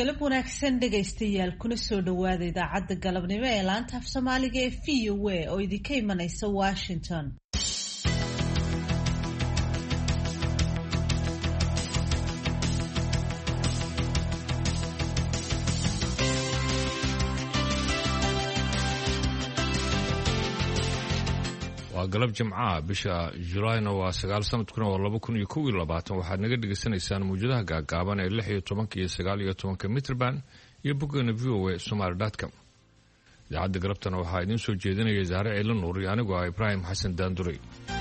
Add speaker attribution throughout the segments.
Speaker 1: galab wanaagsan dhegaystayaal kuna soo dhawaada idaacadda galabnimo ee laanta af Soomaaliga ee VOA oo idinka imanaysa Washington.
Speaker 2: waa galab jimcaha bisha Julayna waa 9 sanadkuna waa 2021 waxaad naga dhageysanaysaan muujadaha gaagaaban ee 16 iyo 19 Mitrban iyo boggeena VOA Somali.com. idaacadda galabtana waxaa idin soo jeedinaya Zahra Ciilan Nuur iyo anigu ah Ibrahim Xasan Daanduray.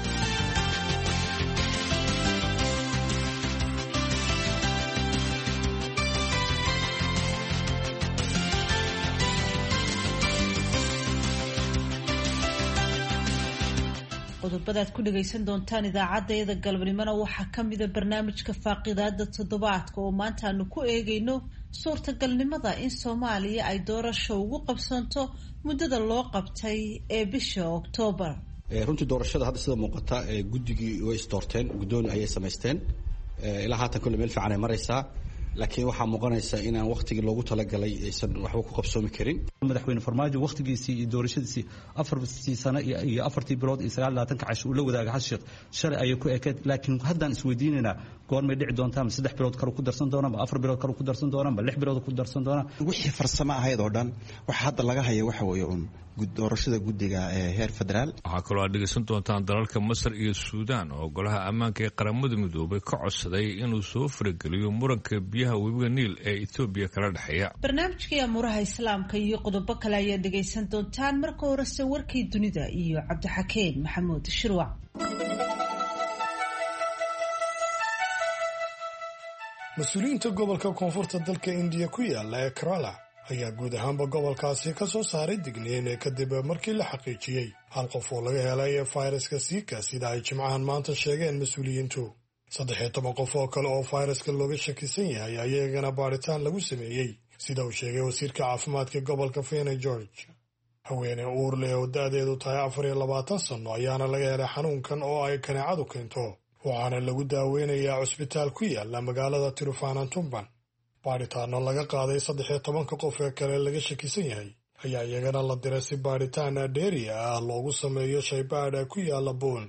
Speaker 1: qodobada aad ku dhagaysan doontaan idaacadda galabnimona waxaa ka mid ah barnaamijka faaqidaada toddobaadka oo maanta aanu ku eegayno suurtagalnimada in Soomaaliya ay doorasho ugu qabsanto muddada loo qabtay ee bisha Oktoobar.
Speaker 3: runtii doorashada hadda sida muuqata guddigii way isdoorteen guddoon ayay samaysteen ilaa haatan kulli meel fiican ay maraysaa laakiin waxaa muuqanaysa inaan waqtigii loogu talagalay aysan waxba ku qabsoomi karin.
Speaker 4: madaxweyne farmaajo waqtigiisii iyo doorashadiisii 4 sano iyo 4 bilood iyo 29 cash uu la wadaaga xal sheekh shalay ayay ku ekeed laakiin haddaan isweydiinayna goormay dhici doontaa 3 bilood kale ku darsan doonaa 4 bilood kale ku darsan doonaa 6 bilood ku darsan doonaa
Speaker 5: wixii farsamo ahayd oo dhan waxa hadda laga hayo waxa weeye doorashada guddiga ee heer federaal.
Speaker 2: waxaa kaloo aad dhegeysan doontaan dalalka Masar iyo Suudaan oo golaha ammaanka ee qaramada midoobay ka codsaday inuu soo farageliyo muranka biyaha webiga Niil ee Itoobiya kala dhaxeeya.
Speaker 1: barnaamijkii amuraha islaamka iyo qodobo kale ayaad dhegeysan doontaan marka horese warkii dunida iyo Cabdixakeen Maxamuud Shirwac.
Speaker 6: mas-uuliyiinta gobolka koonfurta dalka Indiya ku yaala ee Kerala ayaa guud ahaanba gobolkaasi ka soo saaray digniin kadib markii la xaqiijiyey hal qof oo laga helay fayraska Zika sida ay jimcahan maanta sheegeen mas-uuliyiintu. 13 qof oo kale oo fayraska looga shakisan yahay ayagana baaritaan lagu sameeyey sida uu sheegay wasiirka caafimaadka gobolka Fene George. haweeney uur leh oo da'deedu tahay 24 sano ayaana laga helay xanuunkan oo ay kaneecadu keento waxaana lagu daaweynayaa cusbitaal ku yaala magaalada Tiruvannamalai. baaritaano laga qaaday 13 qof ee kale laga shakisan yahay ayaa iyagana la diray si baaritaan dheeri ah loogu sameeyo shaybaadh ku yaala Boon.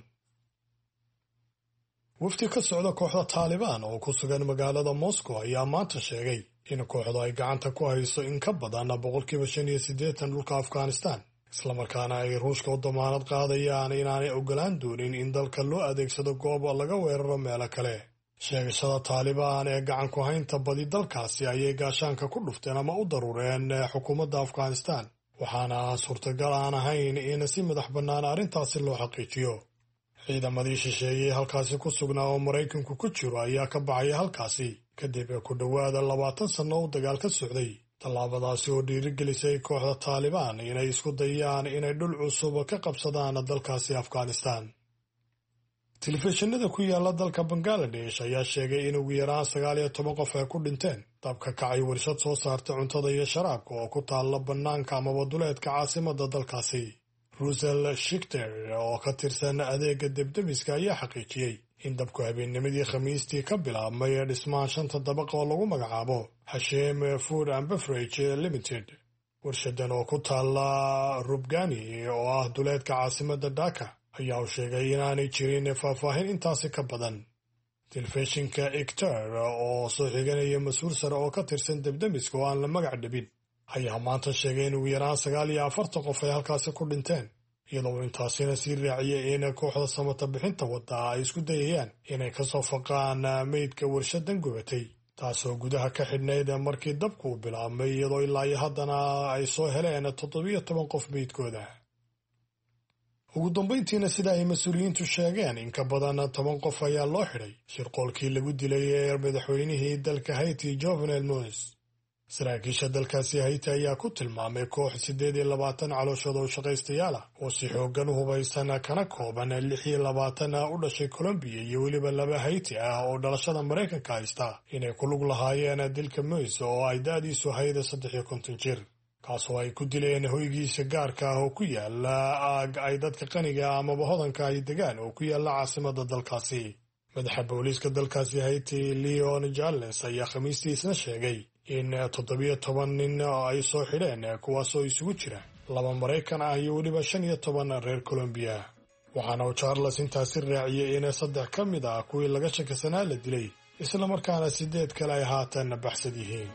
Speaker 6: wafdi ka socda kooxda Taliban oo ku sugan magaalada Moscow ayaa maanta sheegay in kooxdu ay gacanta ku hayso in ka badan 85% dhulka Afghanistan isla markaana ay Ruushka u damaanad qaadayaan inaanay ogolaan doonin in dalka loo adeegsado goob laga weeraro meelo kale. sheegashada Taliban ee gacan ku haynta badi dalkaasi ayay gaashaanka ku dhufteen ama u daruureen xukuumadda Afghanistan waxaana suurtagal aan ahayn in si madax bannaan arrintaasi loo xaqiijiyo. ciidamadii shisheeyay halkaasi ku sugnaa oo Maraykanku ku jiro ayaa ka baxay halkaasi kadib ku dhawaada 20 sano oo dagaal ka socday. tallaabadaasi oo dhiirigelisay kooxda Taliban inay isku dayaan inay dhul cusub ka qabsadaan dalkaasi Afghanistan. telefishinada ku yaala dalka Bangladesh ayaa sheegay in ugu yaraan 19 qof ay ku dhinteen dab ka kacay warshad soo saarta cuntada iyo sharaabka oo ku taala bannaanka ama waduleedka caasimadda dalkaasi. Russell Shichter oo ka tirsan adeega debdemiska ayaa xaqiijiyey in dabku habeennimadii Khamiistii ka bilaabmay dhismaha 5 dabaq oo lagu magacaabo Hashem Food and Beverage Limited. warshadan oo ku taala Rubgani oo ah duleedka caasimadda Dhaka ayaa sheegay inaanay jirin faahfaahin intaasi ka badan. telefishinka Ektar oo soo xiganaya mas'uul sare oo ka tirsan debdemiska oo aan la magac dhabin ayaa maanta sheegay in ugu yaraan 49 qof ay halkaasi ku dhinteen iyadoo intaasina sii raaciyay in kooxda samata bixinta wadda ay isku dayayaan inay ka soo faqaan meydka warshadan gubatay taasoo gudaha ka xidhnayd markii dabku bilaabmay iyadoo ilaa haddana ay soo heleen 17 qof meydkooda. ugu dambeyntiina sida ay mas-uuliyiintu sheegeen in ka badan 10 qof ayaa loo xidhay shirqoolkii lagu dilay ee madaxweynihii dalka Haiti Jovenel Moise. saraakiisha dalkaasi Haiti ayaa ku tilmaamay koox 28 calooshooda oo shaqaystayaal ah oo si xooggan u hubaysan kana kooban 26 u dhashay Colombia iyo weliba 2 Haiti ah oo dhalashada Maraykanka haysta inay ku lug lahaayeen dilka Moise oo ay da'diisu ahayd 53 jir. kaasoo ay ku dileen hoygiisa gaarka ah oo ku yaala aag ay dadka qaniga amaba hodanka ay degaan oo ku yaala caasimadda dalkaasi. madaxa booliiska dalkaasi Haiti Leon Jales ayaa Khamiistii isna sheegay in 17 nin ay soo xidheen kuwaasoo isugu jira 2 Maraykan ah iyo weliba 15 reer Colombia. waxaana uu Charles intaasi raaciyay in 3 ka mid ah kuwii laga shakasanaa la dilay isla markaana 8 kale ay haatan baxsan yihiin.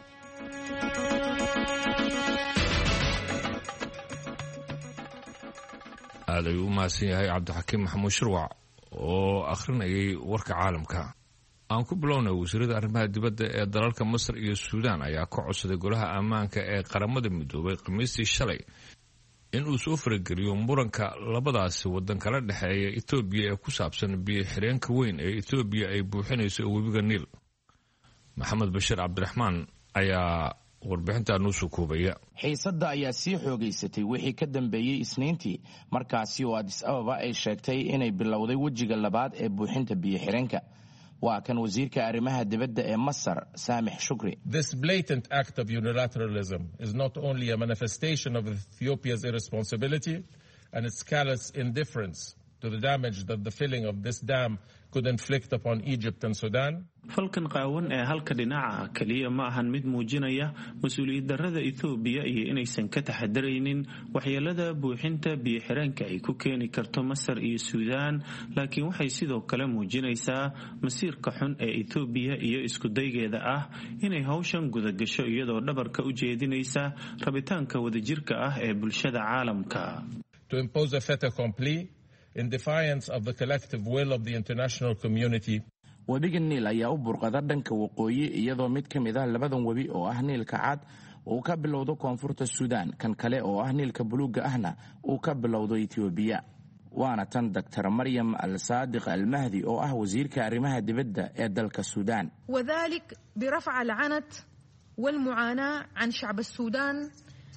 Speaker 2: aad ayuu u mahadsan yahay cabdixakiim maxamuud shirwac oo akhrinayay warka caalamka. aan ku bilownay wasiirada arrimaha dibadda ee dalalka Masar iyo Suudaan ayaa ka codsaday golaha ammaanka ee qaramada midoobay Khamiistii shalay in uu soo farageliyo muranka labadaasi waddan kala dhexeeya Itoobiya ee ku saabsan biyo xireenka weyn ee Itoobiya ay buuxinayso webiga Niil. Maxamed Bashir Cabdiraxmaan ayaa warbixinta noo soo koobaya.
Speaker 7: xiisadda ayaa sii xoogaysatay wixii ka dambeeyay Isniintii markaasi oo Addis Ababa ay sheegtay inay bilowday wejiga labaad ee buuxinta biyo xireenka. waa kan wasiirka arrimaha dibadda ee Masar Saamix Shukri.
Speaker 8: This blatant act of unilateralism is not only a manifestation of Ethiopia's irresponsibility and its callous indifference to the damage that the filling of this dam could inflict upon Egypt and Sudan.
Speaker 9: falkan qaawan ee halka dhinaca kaliya ma ahan mid muujinaya mas'uuliyad darrada Ethiopia iyo inaysan ka taxadaraynin waxyeelada buuxinta biyo xireenka ay ku keeni karto Masar iyo Suudaan, laakiin waxay sidoo kale muujinaysaa masiirka xun ee Ethiopia iyo isku daygeeda ah inay hawshan guda gasho iyadoo dhabarka u jeedinaysa rabitaanka wadajirka ah ee bulshada caalamka.
Speaker 8: To impose a fait accompli in defiance of the collective will of the international community.
Speaker 7: webiga Niil ayaa u burqada dhanka waqooyi iyadoo mid ka mid ah labadan webi oo ah Niilka Cad uu ka bilowdo koonfurta Suudaan, kan kale oo ah Niilka Buluuga ahna uu ka bilowdo Itoobiya. waana tan Dr. Maryam Al-Saadiq Al-Mahdi oo ah wasiirka arrimaha dibadda ee dalka Suudaan.
Speaker 10: وذلك برفع العنت والمعاناة عن شعب السودان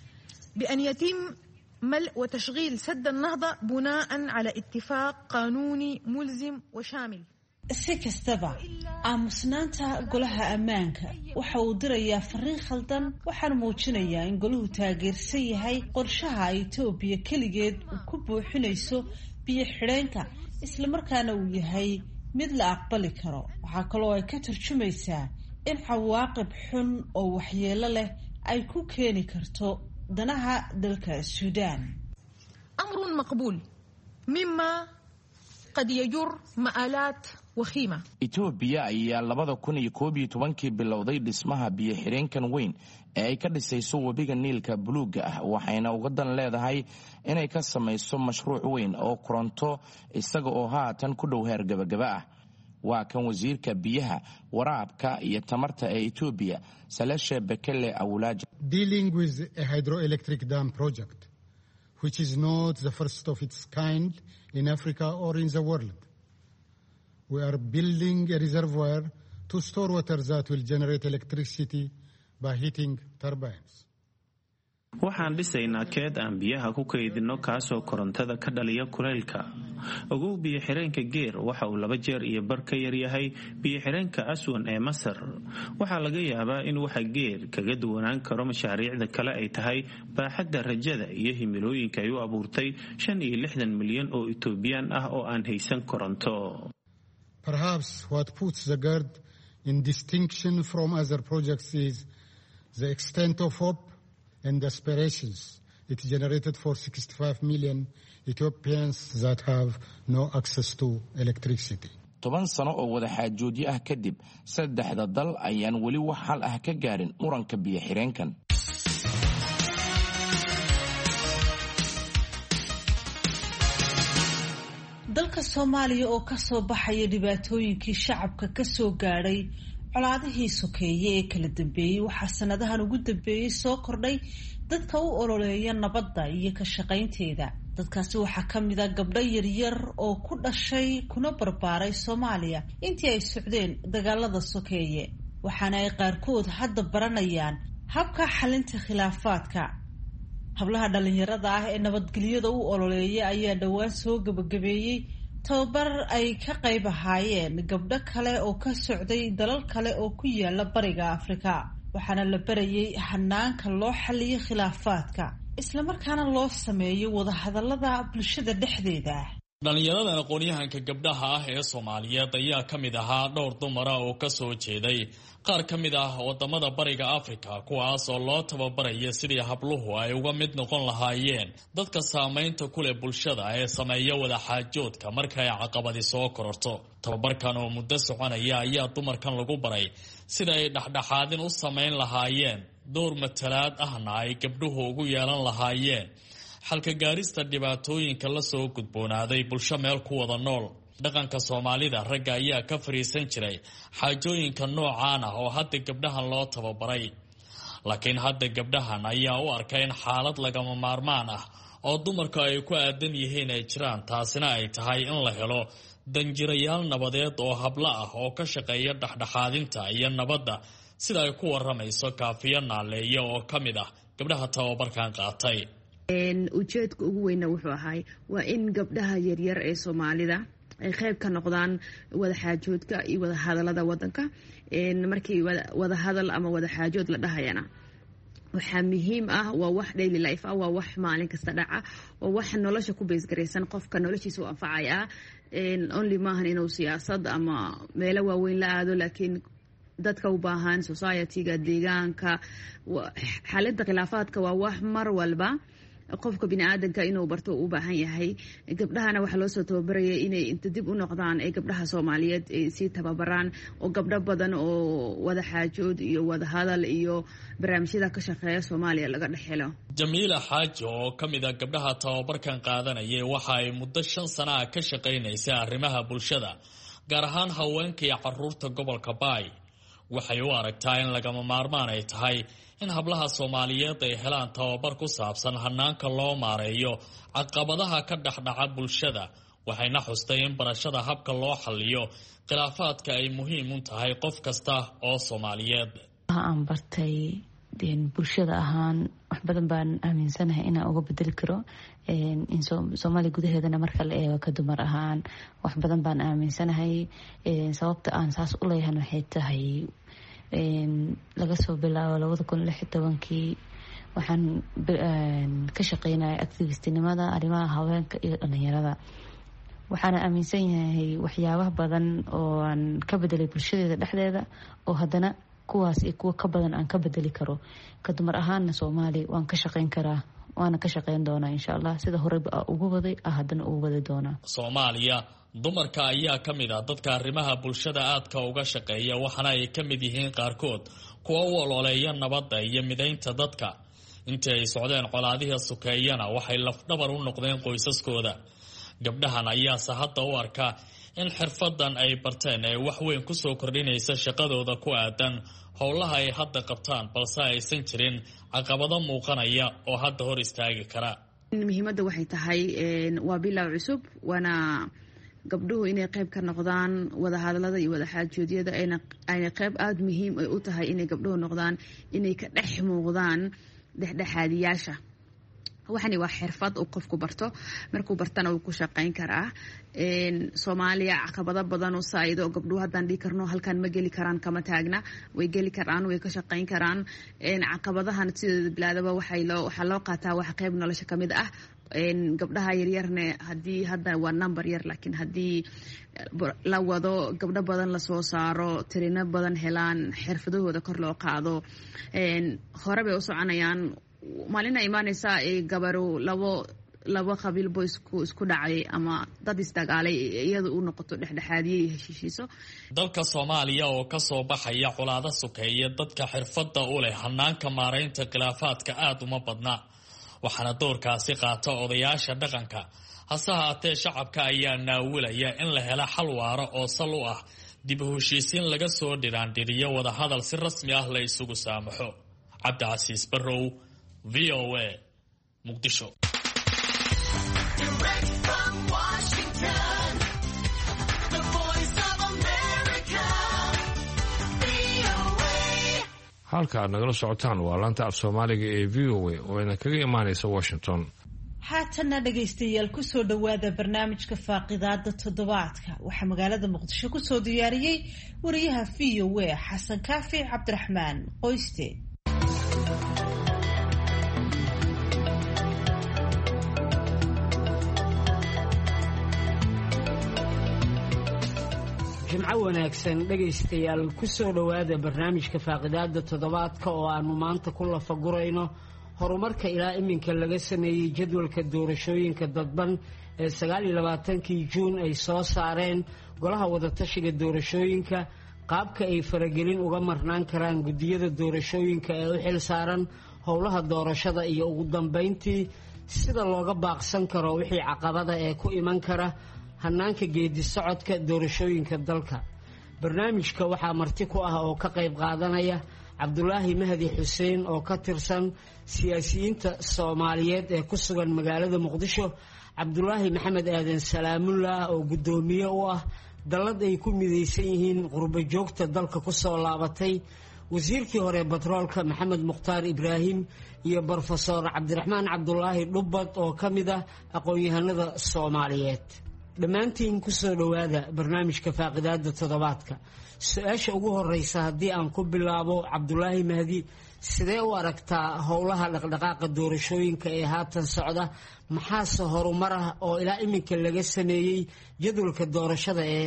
Speaker 10: بأن يتم ملء وتشغيل سد النهضة بناء على اتفاق قانوني ملزم وشامل.
Speaker 1: si kastaba aamusnaanta golaha ammaanka waxa uu dirayaa fariin khaldan, waxaana muujinayaa in golahu taageersan yahay qorshaha Itoobiya keligeed uu ku buuxinayso biyo xidheenka isla markaana uu yahay mid la aqbali karo. waxaa kaloo ay ka tarjumaysaa in cawaaqib xun oo waxyeelo leh ay ku keeni karto danaha dalka Suudaan.
Speaker 10: أمر مقبول مما قد يجر مآلات وخيمة.
Speaker 7: Itoobiya ayaa 2011 bilowday dhismaha biyo xireenkan weyn ee ay ka dhisayso webiga Niilka Buluuga ah, waxayna uga dan leedahay inay ka samayso mashruuc weyn oo koronto isaga oo haatan ku dhow heer gabagaba ah. waa kan wasiirka biyaha, waraabka iyo tamarta ee Itoobiya Salashe Bekele Awulaja.
Speaker 11: Dealing with a hydroelectric dam project which is not the first of its kind in Africa or in the world. We are building a reservoir to store water that will generate electricity by heating turbines.
Speaker 9: waxaan dhisaynaa keed aan biyaha ku kaydino kaasoo korontada ka dhaliya kuleylka. ogow biyo xireenka Geer waxa uu 2 jeer iyo bar ka yar yahay biyo xireenka Aswan ee Masar. waxaa laga yaabaa in waxa Geer kaga duwanaan karo mashaariicda kale ay tahay baaxadda rajada iyo himilooyinka ay u abuurtay 65 milyan oo Ethiopian ah oo aan haysan koronto.
Speaker 11: Perhaps what puts the GERD in distinction from other projects is the extent of hope and aspirations it generated for 65 million Ethiopians that have no access to electricity.
Speaker 7: 10 sano oo wada xaajoodyo ah kadib, saddexda dal ayaan weli wax hal ah ka gaarin muranka biyo xireenkan.
Speaker 1: dalka Soomaaliya oo ka soo baxaya dhibaatooyinkii shacabka ka soo gaadhay colaadihii sokeeye ee kala dambeeyay, waxaa sanadahan ugu dambeeyay soo kordhay dadka u ololeeya nabadda iyo ka shaqaynteeda. dadkaasi waxaa ka mid ah gabdho yaryar oo ku dhashay kuna barbaaray Soomaaliya intii ay socdeen dagaalada sokeeye, waxaana ay qaarkood hadda baranayaan habka xalinta khilaafaadka. hablaha dhalinyarada ah ee nabadgelyada u ololeeya ayaa dhawaan soo gabagabeeyay tababar ay ka qayb ahaayeen gabdho kale oo ka socday dalal kale oo ku yaala bariga Afrika, waxaana la barayay hanaanka loo xaliyo khilaafaadka isla markaana loo sameeyo wada hadallada bulshada dhexdeeda.
Speaker 12: dhalinyarada aqoon-yahanka gabdhaha ah ee Soomaaliyeed ayaa ka mid ahaa dhowr dumar oo ka soo jeeday qaar ka mid ah wadamada bariga Afrika kuwaas oo loo tababaraya sidii habluhu ay uga mid noqon lahaayeen dadka saameynta ku leh bulshada ee sameeya wada xaajoodka marka ay caqabadi soo kororto. Tababarkan oo muddo soconaya ayaa dumarkan lagu baray sida ay dhaxdhaxaadin u sameyn lahaayeen, door matalaad ahna ay gabdhuhu ugu yeelan lahaayeen xalka gaarista dhibaatooyinka la soo gudboonaaday bulsho meel ku wada nool. Dhaqanka Soomaalida ragga ayaa ka fariisan jiray xaajooyinka noocaan ah oo hadda gabdhahan loo tababaray. Laakiin hadda gabdhahan ayaa u arkay in xaalad lagama maarmaan ah oo dumarku ay ku aadan yihiin ay jiraan, taasina ay tahay in la helo danjirayaal nabadeed oo habla ah oo ka shaqeeya dhaxdhaxaadinta iyo nabadda, sida ay ku waramayso Kaafiya Naaleeyo oo ka mid ah gabdhaha tababarkan qaatay.
Speaker 13: ujeedka ugu weyn wuxuu ahay waa in gabdhaha yaryar ee Soomaalida ay qayb ka noqdaan wada xaajoodka iyo wada hadalada wadanka. markii wada hadal ama wada xaajood la dhahayana waxa muhiim ah waa wax daily life ah, waa wax maalin kasta dhaca, waa wax nolosha ku base gareysan, qofka noloshiisa u anfacaya. only maahan inuu siyaasad ama meelo waaweyn la aado, laakiin dadka u baahan society-ga, deegaanka, xaaladda khilaafaadka waa wax mar walba qofka bini'aadanka inuu barto u baahan yahay. gabdhahana waxa loo soo tababaraya inay inta dib u noqdaan ee gabdhaha Soomaaliyeed ay sii tababaraan, oo gabdho badan oo wada xaajood iyo wada hadal iyo barnaamijyada ka shaqeeya Soomaaliya laga dhaxelo.
Speaker 12: Jamiila Xaaji oo ka mid ah gabdhaha tababarkan qaadanaya waxa ay muddo 5 sano ah ka shaqeynaysaa arrimaha bulshada, gaar ahaan haweenka iyo carruurta gobolka Baay. waxay u aragtaa in lagama maarmaan ay tahay in hablaha Soomaaliyeed ay helaan tababar ku saabsan hanaanka loo maareeyo caqabadaha ka dhaxdhaca bulshada. waxayna xustay in barashada habka loo xalliyo khilaafaadka ay muhiim u tahay qof kasta oo Soomaaliyeed.
Speaker 14: aan bartay bulshada ahaan wax badan baan aaminsanahay inaan uga bedeli karo in Soomaaliya gudaheedana marka la eego ka dumar ahaan wax badan baan aaminsanahay. sababta aan saas u leeyahay waxay tahay laga soo bilaabo 2016 waxaan ka shaqeynayay activistinimada arrimaha haweenka iyo dhalinyarada. waxaana aaminsan yahay waxyaabaha badan oo aan ka bedelay bulshadeeda dhexdeeda, oo haddana kuwaas iyo kuwa ka badan aan ka bedeli karo. ka dumar ahaanna Soomaali waan ka shaqeyn karaa, waana ka shaqeyn doonaa insha Allah, sida horeba ugu waday haddana ugu wadi doonaa.
Speaker 12: Soomaaliya dumarka ayaa ka mid ah dadka arrimaha bulshada aadka uga shaqeeya, waxaana ay ka mid yihiin qaarkood kuwa u ololeeya nabadda iyo mideynta dadka. intii ay socdeen colaadihii sukeeyana waxay lafdhabar u noqdeen qoysaskooda. gabdhahan ayaase hadda u arka in xirfadan ay barteen ay wax weyn ku soo kordhinaysa shaqadooda ku aadan howlaha ay hadda qabtaan, balse aysan jirin caqabado muuqanaya oo hadda hor istaagi kara.
Speaker 13: muhiimadda waxay tahay waa bilow cusub, waana gabdhuhu inay qayb ka noqdaan wada hadalada iyo wada xaajoodyada, ayna qayb aada muhiim ay u tahay inay gabdhuhu noqdaan inay ka dhex muuqdaan dhexdhexaadiyaasha. waxani waa xirfad uu qofku barto, markuu bartana uu ku shaqeyn karaa. Soomaaliya caqabado badan oo saayido gabdhuhu haddaan dhihi karno halkan ma geli karaan kama taagna, way geli karaan, way ka shaqeyn karaan. caqabadahan sidooda bilaadaba waxaa loo qaataa wax qayb nolosha ka mid ah. gabdhaha yaryarne haddii hadda waa number yar, laakiin haddii la wado gabdho badan lasoo saaro, tirino badan helaan, xirfadahooda kor loo qaado, hore bay u soconayaan. maalina imaanaysa gabaro labo qabiilbo isku dhacay ama dad isdagaalay iyada u noqoto dhexdhexaadiyay heshiishiiso.
Speaker 12: dalka Soomaaliya oo ka soo baxaya colaado sukeeya, dadka xirfadda u leh hanaanka maareynta khilaafaadka aad uma badna, waxaana doorkaasi qaata odayaasha dhaqanka. hase haatee shacabka ayaa naawilaya in la helo xal waara oo sal u ah dib u heshiisiin laga soo dhiraandhiriyo wada hadal si rasmi ah la isugu saamaxo. Cabdicasiis Barrow, VOA, Muqdisho.
Speaker 2: halka aad nagala socotaan waa laanta af Soomaaliga ee VOA oo idin kaga imaanaysa Washington.
Speaker 1: haatana dhagaystayaal ku soo dhawaada barnaamijka faaqidaada toddobaadka. waxaa magaalada Muqdisho ku soo diyaariyay wariyaha VOA Xasan Kaafi Cabdiraxmaan Qoyste.
Speaker 15: jimco wanaagsan dhegaystayaal ku soo dhowaada barnaamijka faaqidaada toddobaadka oo aanu maanta ku lafagurayno horumarka ilaa iminka laga sameeyey jadwalka doorashooyinka dadban ee 29kii juun ay soo saareen golaha wadatashiga doorashooyinka qaabka ay faragelin uga marnaan karaan gudiyada doorashooyinka ee u xil saaran howlaha doorashada iyo ugu dambeyntii sida looga baaqsan karo wixii caqabada ee ku iman kara hanaanka geedi socodka doorashooyinka dalka. barnaamijka waxaa marti ku ah oo ka qayb qaadanaya cabdulaahi mahdi xuseen oo ka tirsan siyaasiyiinta Soomaaliyeed ee ku sugan magaalada Muqdisho, cabdulaahi maxamed aadan salaamullah oo gudoomiye u ah dalad ay ku midaysan yihiin qurbo joogta dalka ku soo laabatay, wasiirkii hore batroolka maxamed mukhtaar ibraahim iyo professor cabdiraxmaan cabdulaahi dhubbad oo ka mid ah aqoon-yahanada Soomaaliyeed. dhammaantiin ku soo dhowaada barnaamijka faaqidaada toddobaadka. su-aasha ugu horeysa haddii aan ku bilaabo cabdulaahi mahdi, sidee u aragtaa howlaha dhaqdhaqaaqa doorashooyinka ee haatan socda, maxaase horumar ah oo ilaa iminka laga sameeyey jadwalka doorashada ee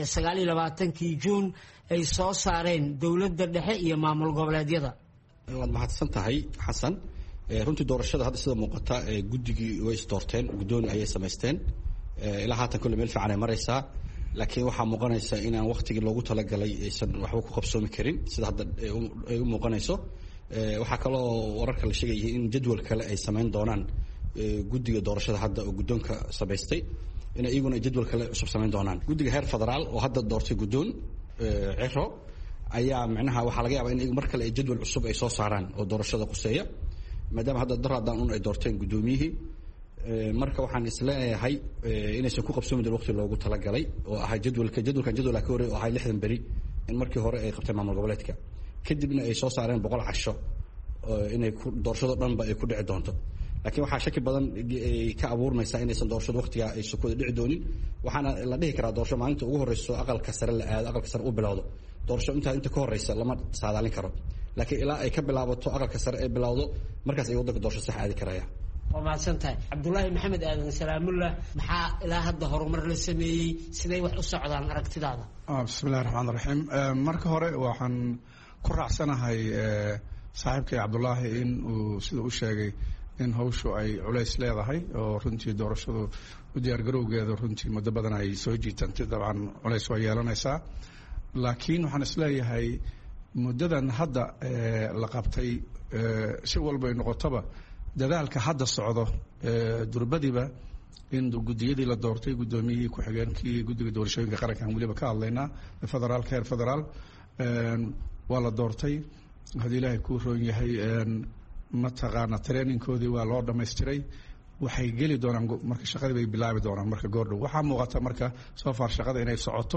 Speaker 15: 29kii juun ay soo saareen dowladda dhexe iyo maamul goboleedyada?
Speaker 3: waad mahadsan tahay xasan. runtii doorashada hadda sida muuqata guddigii way isdoorteen, guddoon ayay samaysteen, ilaa haatan kulle meel fiican ay maraysaa, laakiin waxaa muuqanaysa inaan waqtigii loogu talagalay aysan waxba ku qabsoomi karin sida hadda ay u muuqanayso. waxaa kaloo wararka la sheegaya in jadwal kale ay samayn doonaan guddiga doorashada hadda oo guddoonka samaystay, in iyaguna jadwal kale cusub samayn doonaan. guddiga heer federaal oo hadda doortay guddoon ciro ayaa micnaha waxaa laga yaabaa in mar kale ay jadwal cusub ay soo saaraan oo doorashada quseeya, maadaama hadda daradan un ay doorteen guddoomiyihii. marka waxaan isleeyahay inaysan ku qabsoomi doon waqti loogu talagalay oo ahaa jadwalkan jadwalka ka horey oo ahaa 60 beri in markii hore ay qabteen maamul goboleedka, kadibna ay soo saareen 100 casho inay doorashado dhanba ay ku dhici doonto. laakiin waxaa shaki badan ka abuurmaysa inaysan doorashada waqtiga ay soo dhici doonin. waxaana la dhihi karaa doorasho maalinta ugu horeyso aqalka sare la aado, aqalka sare u bilowdo, doorasho inta ka horeysa lama saadaalin karo, laakiin ilaa ay ka bilaabato aqalka sare ay bilowdo markaas ay waddanka doorasho sax aadi karaya.
Speaker 15: waa mahadsantahay. cabdulaahi maxamed aadan salaamullah, maxaa ilaa hadda horumar la sameeyey, siday wax u socdaan aragtidaada?
Speaker 16: bismillahi raxmaan raxiim. marka hore waxaan ku raacsanahay saaxiibkay cabdulaahi in uu sida u sheegay in hawshu ay culays leedahay oo runtii doorashadu u diyaargarowgeeda runtii muddo badan ay soo jiitantay, dabcan culays waa yeelanaysaa. laakiin waxaan isleeyahay muddadan hadda la qabtay si walba ay noqotoba dadaalka hadda socdo durbadiba in gudiyadii la doortay, guddoomiyihii ku-xigeenkii guddiga doorashooyinka qarankan weliba ka hadlaynaa federaalka heer federaal waa la doortay. haddii ilaahay kuu roon yahay mataqaana trainingkoodii waa loo dhamaystiray, waxay geli doonaan marka shaqadii bay bilaabi doonaan marka goordhow. waxaa muuqata marka soo far shaqada inay socoto,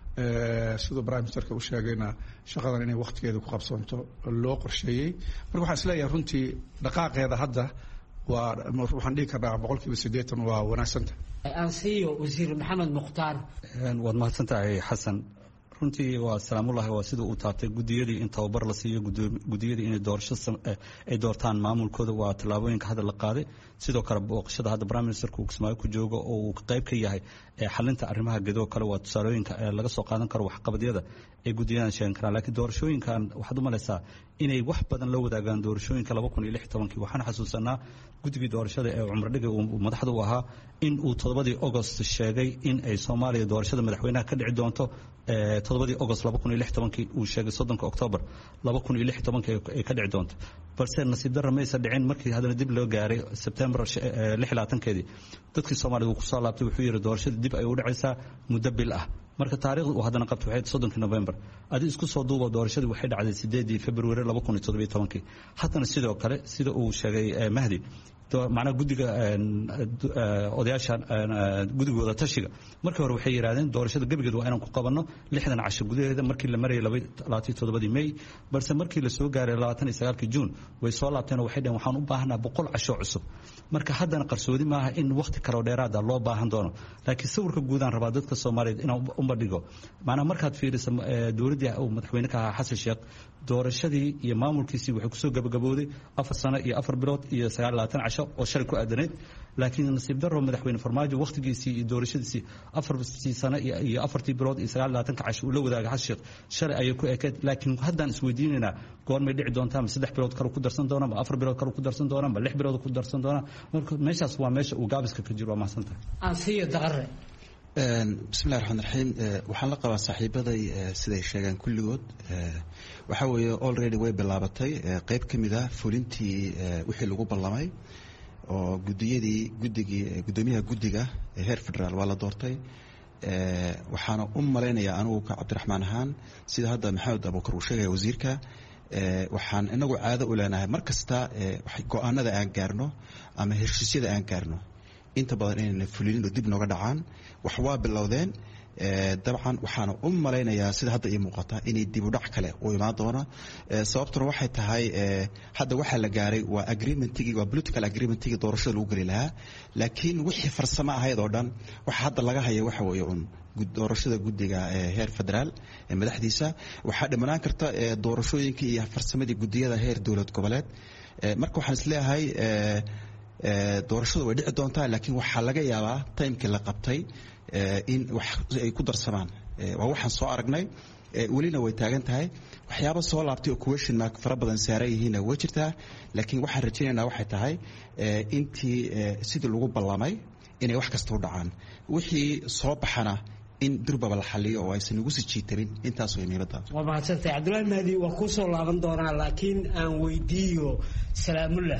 Speaker 16: siduu prime ministerka u sheegayna shaqadan inay waqtigeeda ku qabsanto loo qorsheeyey. marka waxaan isleeyahay runtii dhaqaaqeeda hadda waa waxaan dhihi karnaa 80% waa wanaagsanta.
Speaker 15: ansiyo wasiir maxamed mukhtaar.
Speaker 4: waad mahadsantahay xasan. runtii waa salaamullahi, waa sida uu taabtay gudiyadii in tababar la siiyo, gudiyadii inay doorasho ay doortaan maamulkooda, waa tallaabooyinka hadda la qaaday. sidoo kale booqashada hadda prime ministerka uu Kismaayo ku joogo oo uu qayb ka yahay xalinta arrimaha gedoo kale waa tusaalooyinka laga soo qaadan karo waxqabadyada ay gudiyadan sheegan karaan. laakiin doorashooyinkan waxaad u malaysaa inay wax badan la wadaagaan doorashooyinka 2016. waxaan xasuusanaa guddigii doorashada ee Cumar Dhige uu madaxda u ahaa in uu 7 August sheegay in ay Soomaaliya doorashada madaxweynaha ka dhici doonto 7 August 2016 uu sheegay 3 October 2016 ay ka dhici doonto, balse nasiib darro maysa dhicin. markii hadana dib loo gaaray September 26 dadkii Soomaaliya uu ku soo laabtay wuxuu yiri doorashada dib ay u dhacaysaa muddo bil ah. marka taariikhdu uu hadana qabtay waxay 3 November, adii isku soo duuba doorashadii waxay dhacday 8 February 2017. haddana sidoo kale sida uu sheegay Mahdi, macnaha guddiga odayaasha guddiga wada tashiga markii hore waxay yiraahdeen doorashada gabigeed waa inaan ku qabanno 60 casho gudaheeda markii la marayay 27 May, balse markii la soo gaaray 29 June way soo laabteen oo waxay dhaheen waxaan u baahnaa 100 casho cusub. marka haddana qarsoodi maaha in waqti kale oo dheeraad ah loo baahan doono, laakiin sawirka guud aan rabaa dadka Soomaaliyeed inaan u bandhigo. macnaha markaad fiiriso dowladda uu madaxweyne ka ahaa Xasan Sheekh, doorashadii iyo maamulkiisii waxay ku soo gabagabooday 4 sano iyo 4 bilood iyo 29 casho doorasho oo shalay ku aadaneyd laakiin nasiib darro madaxweyne farmaajo waqtigiisii iyo doorashadiisii 4 sano iyo 4 bilood iyo 29 cash uu la wadaaga xas sheekh shalay ayay ku ekeed laakiin haddaan isweydiinaynaa goormay dhici doontaa 3 bilood kale ku darsan doonaa ma 4 bilood kale ku darsan doonaa ma 6 bilood ku darsan doonaa marka meeshaas waa meesha uu gaabiska ka jiro waa mahadsantahay
Speaker 15: aansiyo daqare
Speaker 5: bismillahi raxmaan raxiim waxaan la qabaa saaxiibaday siday sheegaan kulligood waxaa weeye already way bilaabatay qayb ka mid ah fulintii wixii lagu ballamay oo gudoomiyaha guddiga heer federaal waa la doortay waxaana u malaynayaa anugu ka cabdiraxmaan ahaan sida hadda maxamed abuukar uu sheegaya wasiirka waxaan inagu caado u leenahay mar kasta go-aanada aan gaarno ama heshiisyada aan gaarno inta badan inayna fulinin oo dib nooga dhacaan wax waa bilowdeen dabcan waxaana u malaynayaa sida hadda ii muuqata inay dib u dhac kale u imaan doono sababtuna waxay tahay hadda waxaa la gaaray waa agreementigii waa political agreementigii doorashada lagu geli lahaa laakiin wixii farsamo ahayd oo dhan waxa hadda laga haya waxa weeye un doorashada guddiga heer federaal madaxdiisa waxaa dhimanaan karta doorashooyinka iyo farsamadii guddiyada heer dowlad goboleed marka waxaan isleeyahay doorashadu way dhici doontaa laakiin waxaa laga yaabaa timekii la qabtay in wax ay ku darsamaan waa waxaan soo aragnay welina way taagan tahay waxyaabo soo laabtay oo question mark fara badan saaran yihiinna way jirtaa laakiin waxaan rajaynaynaa waxay tahay intii sidii lagu ballamay inay wax kasta u dhacaan wixii soo baxana in durbaba la xaliyo oo aysan ugu sii jiitarin intaas way muhiimada
Speaker 15: waa mahadsantahay cabdullaahi mahdi waa kuu soo laaban doonaa laakiin aan weydiiyo salaamullah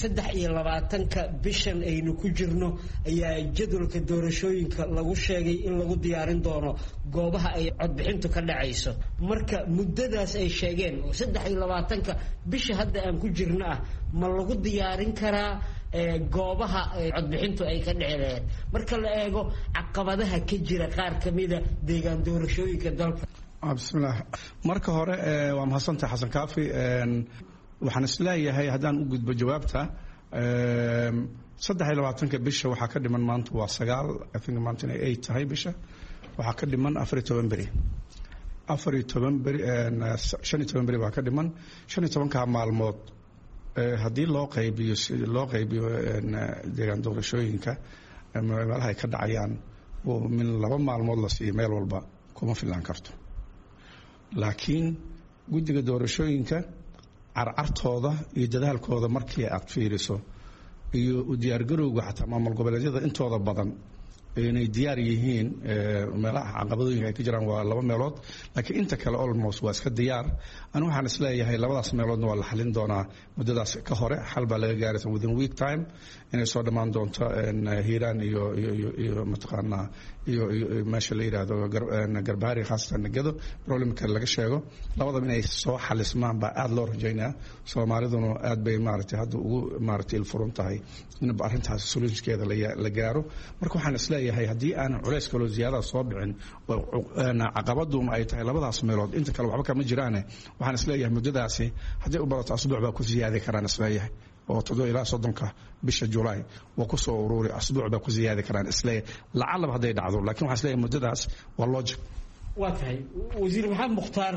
Speaker 15: 23 bishan aynu ku jirno ayaa jadwalka doorashooyinka lagu sheegay in lagu diyaarin doono goobaha ay codbixintu ka dhacayso marka muddadaas ay sheegeen 23 bisha hadda aan ku jirno ah ma lagu diyaarin karaa goobaha codbixintu ay ka dhaceen marka la eego caqabadaha ka jira qaar kamida deegaan doorashooyinka dalka
Speaker 16: bismillaah marka hore waa mahadsantahay xasan kaafi waxaan isleeyahay haddaan u gudbo jawaabta 23 bisha waxaa ka dhiman maanta waa 9 I think maanta inay 8 tahay bisha waxaa ka dhiman 14 beri 14 beri 15 beri waa ka dhiman 15 maalmood haddii loo qaybiyo deegaan doorashooyinka meelaha ay ka dhacayaan oo min 2 maalmood la siiyo meel walba kuma filan karto laakiin guddiga doorashooyinka carcartooda iyo dadaalkooda markii aad fiiriso iyo u diyaargarowga xataa maamul goboleedyada intooda badan inay diyaar yihiin meelaha caqabadooyinka ay ka jiraan waa 2 meelood laakiin inta kale almost waa iska diyaar anu waxaan isleeyahay labadaas meeloodna waa la xalin doonaa muddadaas ka hore xal baa laga gaaraysa within week time inay soo dhammaan doonto hiiraan iyo mataqaanaa iyo meesha la yidhaahdo garbaari khaasatan nagado problemka laga sheego labadaba inay soo xalismaan baa aada loo rajaynaya soomaaliduna aad bay maaragtay hadda ugu maaragtay ilfuran tahay in arrintaas solutionkeeda la gaaro marka waxaan isleeyahay haddii aan culays kaloo ziyaadada soo bixin caqabaduna ay tahay labadaas meelood inta kale waxba kama jiraane waxaan isleeyahay muddadaasi hadday u badato asbuuc baa ku siyaadi karaan isleeyahay oo 7 ilaa 30 bisha July waa ku soo ururi asbuuc baa ku siyaadi karaan isleeyahay lacalab hadday dhacdo laakiin waxaan isleeyahay muddadaas waa logic
Speaker 15: waa tahay wasiir maxamed mukhtaar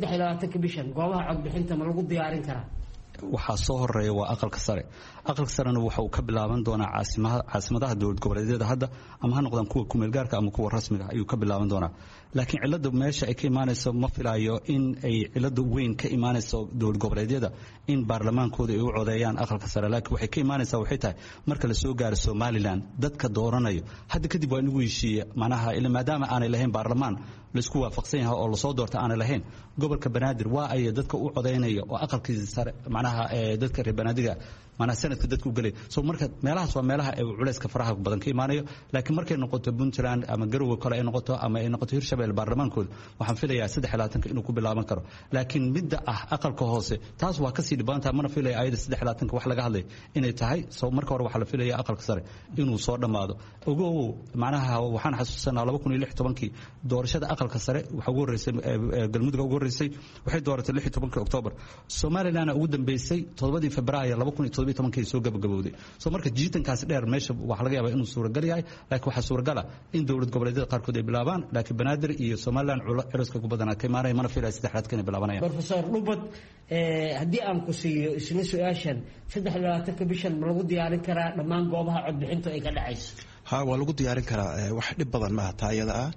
Speaker 15: 23 bishan goobaha codbixinta ma lagu diyaarin karaa
Speaker 4: waxaa soo horeeya waa aqalka sarena waxa uu ka bilaaban doonaa caasimadaha dowlad goboleedyada hadda ama ha noqdaan kuwa kumeel gaarka ama kuwa rasmiga ayuu ka bilaaban doonaa laakiin cilada meesha ay ka imaanayso ma filayo in ay cilada weyn ka imaanayso dowlad goboleedyada in baarlamaankooda ay u codeeyaan aqalka sare laakiin waxay ka imaanaysaa waxay tahay marka la soo gaaro Somaliland dadka dooranayo hadda kadib waa inagu heshiiye macnaha ila maadaama aanay lahayn baarlamaan la isku waafaqsan yahay oo la soo doorta aanay lahayn gobolka Banaadir waa ay dadka u codeynaya oo aqalkiisa sare macnaha dadka reer Banaadiga mana sanadka dadku galay soo marka meelahaas waa meelaha ay culayska faraha badan ka imaanayo laakiin markay noqoto Puntland ama Garowe kale ay noqoto ama ay noqoto Hirshabelle baarlamaankooda waxaan filayaa 23 inuu ku bilaaban karo laakiin midda aqalka hoose taas waa ka sii dhibaantaa mana filayaa ayada 23 wax laga hadlay inay tahay soo marka hore waxa la filayaa aqalka sare inuu soo dhamaado ogow macnaha waxaan xasuusanaa 2016 doorashada aqalka sare waxa ugu horeysay galmudug ugu horeysay waxay dooratay 16 October Somaliland ugu dambeysay 7 Febraayo 2017 12 soo gabagabowday soo marka jiitankaas dheer meesha waxa laga yaabaa inuu suuragal yahay laakiin waxa suuragal ah in dowlad goboleedyada qaarkood ay bilaabaan laakiin banaadir iyo Soomaaliland culaska ku badanaa ka imaanay mana filayo saddexaad kana bilaabanayaan
Speaker 15: Professor Dhubad haddii aan ku siiyo isla su'aashan 23 bishan ma lagu diyaarin karaa dhammaan goobaha codbixintu ay ka dhacayso
Speaker 5: ha waa lagu diyaarin karaa wax dhib badan ma taa iyada ah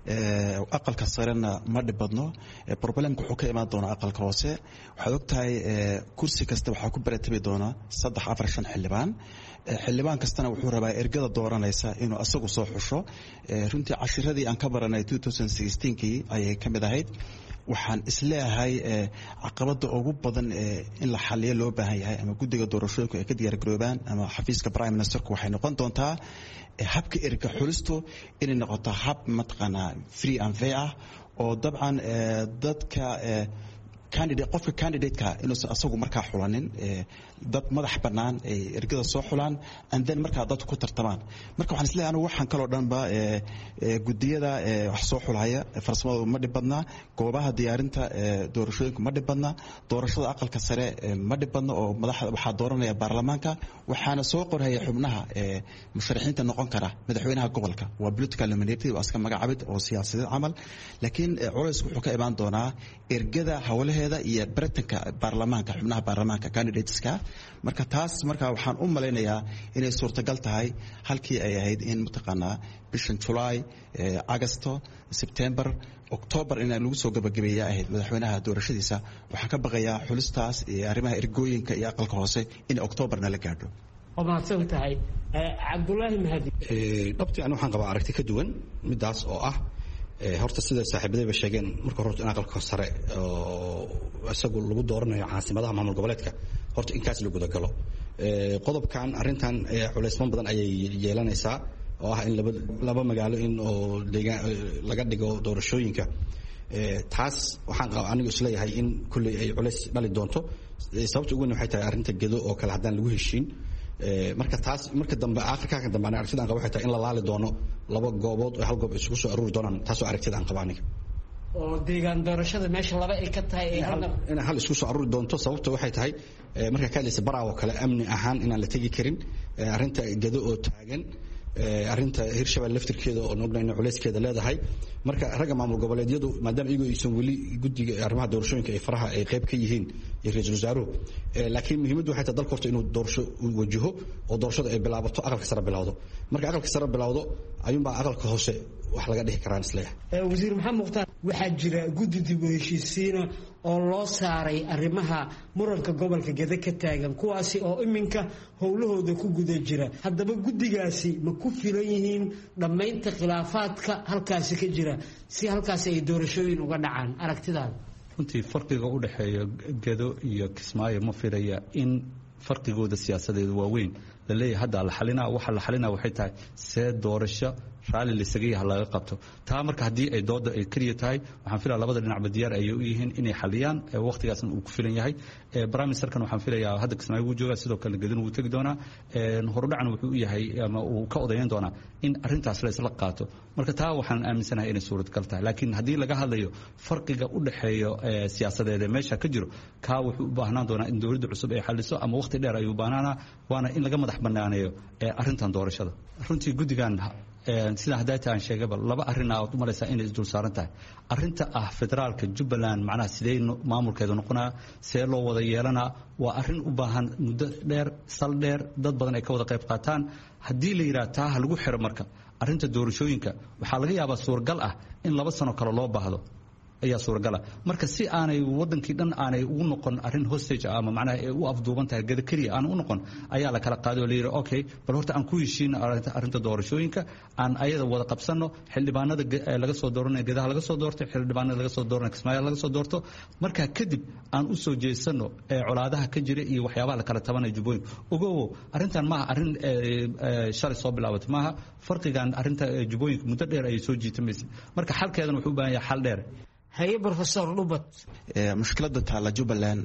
Speaker 5: aqalka sarena ma dhibadno problemku wuxuu ka imaan doonaa aqalka hoose waxaad ogtahay kursi kasta waxaa ku baratabi doona 3-4-5 xildhibaan kastana wuxuu rabaa ergada dooranaysa inuu asagu soo xusho runtii cashiradii aan ka baranay 2016kii ayay ka mid ahayd waxaan isleeyahay caqabada ugu badan in la xaliyo loo baahan yahay ama guddiga doorashooyinku ay ka diyaar garoobaan ama xafiiska prime ministerku waxay noqon doontaa habka erga xulistu inay noqoto hab mataqaanaa free and fair ah oo dabcan dadka qofka candidateka inuusan asagu markaa xulanin dad madax bannaan ay ergada soo xulaan and then markaa dadku ku tartamaan marka waxaan isleeyahay anigu waxaan kaloo dhanba guddiyada wax soo xulaya farsamadu ma dhibadna goobaha diyaarinta doorashooyinku ma dhibadna doorashada aqalka sare ma dhibadna oo madaxda waxaa dooranaya baarlamaanka waxaana soo qoraya xubnaha musharaxiinta noqon kara madaxweynaha gobolka waa political nominated waa iska magacaabid oo siyaasadeed camal laakiin culaysku wuxuu ka imaan doonaa ergada hawlaheeda iyo baratanka baarlamaanka xubnaha baarlamaanka candidateska marka taas marka waxaan u malaynayaa inay suurtagal tahay halkii ay ahayd in mataqaanaa bishan July Agosto September October in lagu soo gabagabeeyaa ahayd madaxweynaha doorashadiisa waxaan ka baqayaa xulistaas iyo arrimaha ergooyinka iyo aqalka hoose in Octoberna la gaadho
Speaker 15: oo maadsan tahay Cabdullaahi Mahdi
Speaker 3: dhabtii aan waxaan qabaa aragti ka duwan midaas oo ah horta sida saaxiibadayba sheegeen marka hore in aqalka sare oo isagu lagu dooranayo caasimadaha maamul goboleedka horta inkaas lagu gudagalo qodobkan arintan culeysman badan ayay yeelanaysaa oo ah in laba magaalo in oo laga dhigo doorashooyinka taas waxaan qabaa anigu isleeyahay in kulli ay culeys dhali doonto sababta ugu weyn waxay tahay arinta gedo oo kale haddaan lagu heshiin marka taas marka dambe aakhirka dambe aragtidaan qabo waxay tahay in la laali doono laba goobood oo hal goob isugu soo aruuri doonaan taasoo aragtidaan qaba aniga
Speaker 15: oo deegaan doorashada meesha laba ay ka tahay
Speaker 3: in hal isku soo aruuri doonto sababta waxay tahay marka ka hadlaysa baraawo kale amni ahaan inaan la tegi karin arinta gedo oo taagan arinta Hirshabelle laftirkeeda oo noqonayna culeyskeeda leedahay marka raga maamul goboleedyadu maadaama iyagu aysan weli guddiga arrimaha doorashooyinka ay faraha ay qayb ka yihiin iyo ra'iisul wasaaruhu laakiin muhiimaddu waxay tahay dalka horta inuu doorasho wajaho oo doorashada ay bilaabato aqalka sare bilowdo marka aqalka sare bilowdo ayuunbaa aqalka hoose wax laga dhihi karaan isleeyahay
Speaker 15: wasiir maxamed mukhtaar waxaa jira guddi dib u heshiisiina oo loo saaray arrimaha muranka gobolka Gede ka taagan kuwaasi oo iminka howlahooda ku guda jira haddaba guddigaasi ma ku filan yihiin dhammaynta khilaafaadka halkaasi ka jira si halkaasi ay doorashooyin uga dhacaan aragtidaada
Speaker 4: runtii farqiga u dhaxeeya Gedo iyo Kismaayo ma filaya in farqigooda siyaasadeed waa weyn la leeyahay hadda la xalinaa waxa la xalinaa waxay tahay see doorasho raali la isagay laga qabto taa marka hadii ay dooda ay kaliya tahay waxaan filayaa labada dhinacba diyaar ay u yihiin inay xaliyaan waqtigaasna uu ku filan yahay prime ministerkan waxaan filayaa hadda Kismaayo uu joogaa sidoo kale Gedin uu tagi doonaa horudhacan wuxuu u yahay ama uu ka odayn doonaa in arintaas la isla qaato marka taa waxaan aaminsanahay inay suurtagal tahay laakiin hadii laga hadlayo farqiga u dhaxeeyo siyaasadeed meesha ka jiro ka wuxuu u baahnaan doonaa in dawladda cusub ay xaliso ama waqti dheer ay u baahnaan waana in laga madax banaaneeyo arintan doorashada runtii guddigan sida hadayta aan sheegaba laba arin aad u malaysaa inay isdul saaran tahay arinta ah federaalka Jubbaland macnaha sidee maamulkeedu noqonaa see loo wada yeelanaa waa arin u baahan muddo dheer sal dheer dad badan ay ka wada qayb qaataan hadii la yiraahdo taa lagu xiro marka arinta doorashooyinka waxa laga yaabaa suuragal ah in 2 sano kale loo baahdo ayaa suuragal marka si aanay wadankii dhan aanay ugu noqon arin hostage ama macnaha ay u afduuban tahay gada kaliya aan u noqon ayaa la kala qaaday oo la yiri okay bal horta aan ku heshiin arinta doorashooyinka aan ayada wada qabsano xildhibaanada laga soo dooranay gadaha laga soo doortay xildhibaanada laga soo dooranay Kismaayo laga soo doorto marka kadib aan u soo jeesano colaadaha ka jira iyo waxyaabaha la kala tabanay jubbooyin ogow arintan ma arin shalay soo bilaabatay maaha farqigan arinta jubbooyinka muddo dheer ay soo jiitamaysa marka xalkeedan wuxuu u baahan yahay xal dheer
Speaker 15: haye professor Dhubad
Speaker 5: mushkilada taala Jubbaland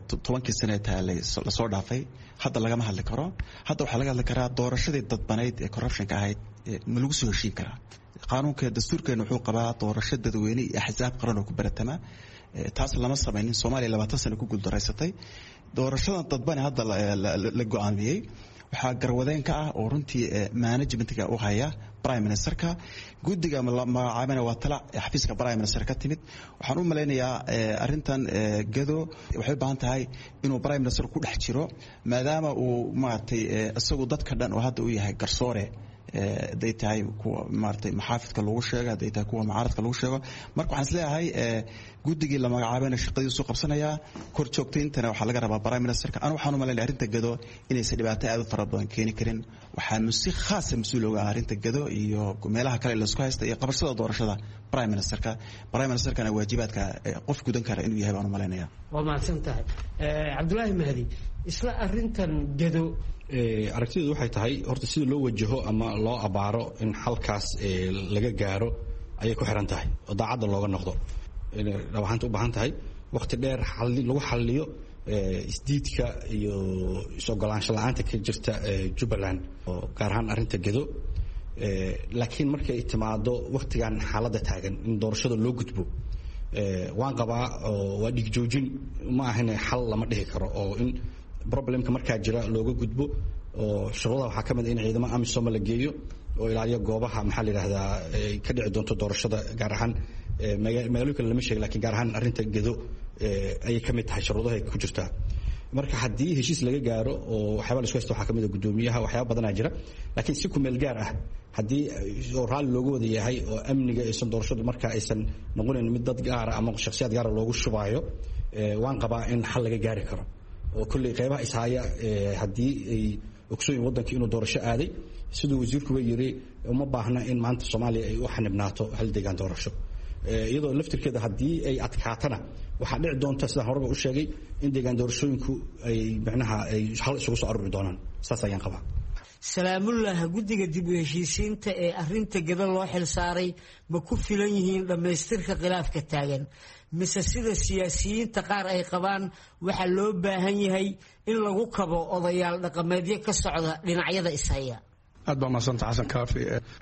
Speaker 5: 10 sano taala la soo dhaafay hadda laga ma hadli karo hadda waxa laga hadli karaa doorashadii dadbaneyd ee corruption ka ahayd ma lagu soo heshiin karaa qaanuunka dastuurkeena wuxuu qabaa doorasho dadweyne iyo axsaab qaran oo ku baratama taas lama samaynin Soomaaliya 20 sano ku guuldareysatay doorashadan dadban hadda la go'aamiyay waxaa garwadeen ka ah oo runtii managementga u haya prime ministerka guddiga magacaabana waa tala xafiiska prime minister ka timid waxaan u maleynayaa arintan gado waxay u baahan tahay inuu prime minister ku dhex jiro maadaama uu maartay isagu dadka dhan oo hadda u yahay garsoore day tahay kuwa maartay maxaafidka lagu sheego day tahay kuwa mucaaradka lagu sheego marka waxaan isleeyahay guddigii la magacaabana shaqadiisu qabsanaya kor joogtayntana waxa laga rabaa prime ministerka aan waxaan u maleynayaa arinta gado inaysan dhibaato aad u fara badan keeni karin waxaan si khaas ah mas'uul uga arinta gado iyo meelaha kale la isku haysta iyo qabashada doorashada prime ministerkana waajibaadka qof gudan kara inuu yahay baan u maleynayaa
Speaker 15: waa mahadsantahay Cabdullaahi Mahdi isla arintan gado
Speaker 3: aragtidu waxay tahay horta sida loo wajaho ama loo abaaro in halkaas laga gaaro ayay ku xiran tahay oo daacad looga noqdo waxaan u baahan tahay waqti dheer lagu xalliyo isdiidka iyo isogolaansho la'aanta ka jirta Jubbaland oo gaar ahaan arinta gado laakiin markay timaado waqtigan xaaladda taagan in doorashada loo gudbo waan qabaa waa dhig joojin ma ahan xal lama dhihi karo oo in problemka markaa jira looga gudbo oo shuruudaha waxaa ka mid in ciidamada AMISOM la geeyo oo ilaaliyo goobaha maxaa la yiraahdaa ay ka dhici doonto doorashada gaar ahaan magaalooyinka lama sheego laakiin gaar ahaan arinta gado ay ka mid tahay shuruudaha ku jirta marka haddii heshiis laga gaaro oo waxyaabo la isku haysto waxaa ka mid ah gudoomiyaha waxyaabo badan jira laakiin si ku meel gaar ah haddii oo raali loogu wada yahay oo amniga aysan doorashadu marka aysan noqonayn mid dad gaar ah ama shakhsiyaad gaar ah loogu shubaayo waan qabaa in xal laga gaari karo oo kulli qaybaha ishaya haddii ay ogsoon wadankii inuu doorasho aaday sidoo wasiirku yiri uma baahna in maanta Soomaaliya ay u xanibnaato hal deegaan doorasho iyadoo laftirkeeda haddii ay adkaatana waxaa dhici doonta sida horeba u sheegay in deegaan doorashooyinku ay macnaha ay hal isugu soo ururi doonaan saas ayaan qabaa
Speaker 15: Salaamullah guddiga dib u heshiisiinta ee arinta gada loo xil saaray ma ku filan yihiin dhameystirka khilaafka taagan mise sida siyaasiyiinta qaar ay qabaan waxa loo baahan yahay in lagu kabo odayaal dhaqameedyo ka socda dhinacyada ishaya
Speaker 16: aad baa maasanta xasan kaafi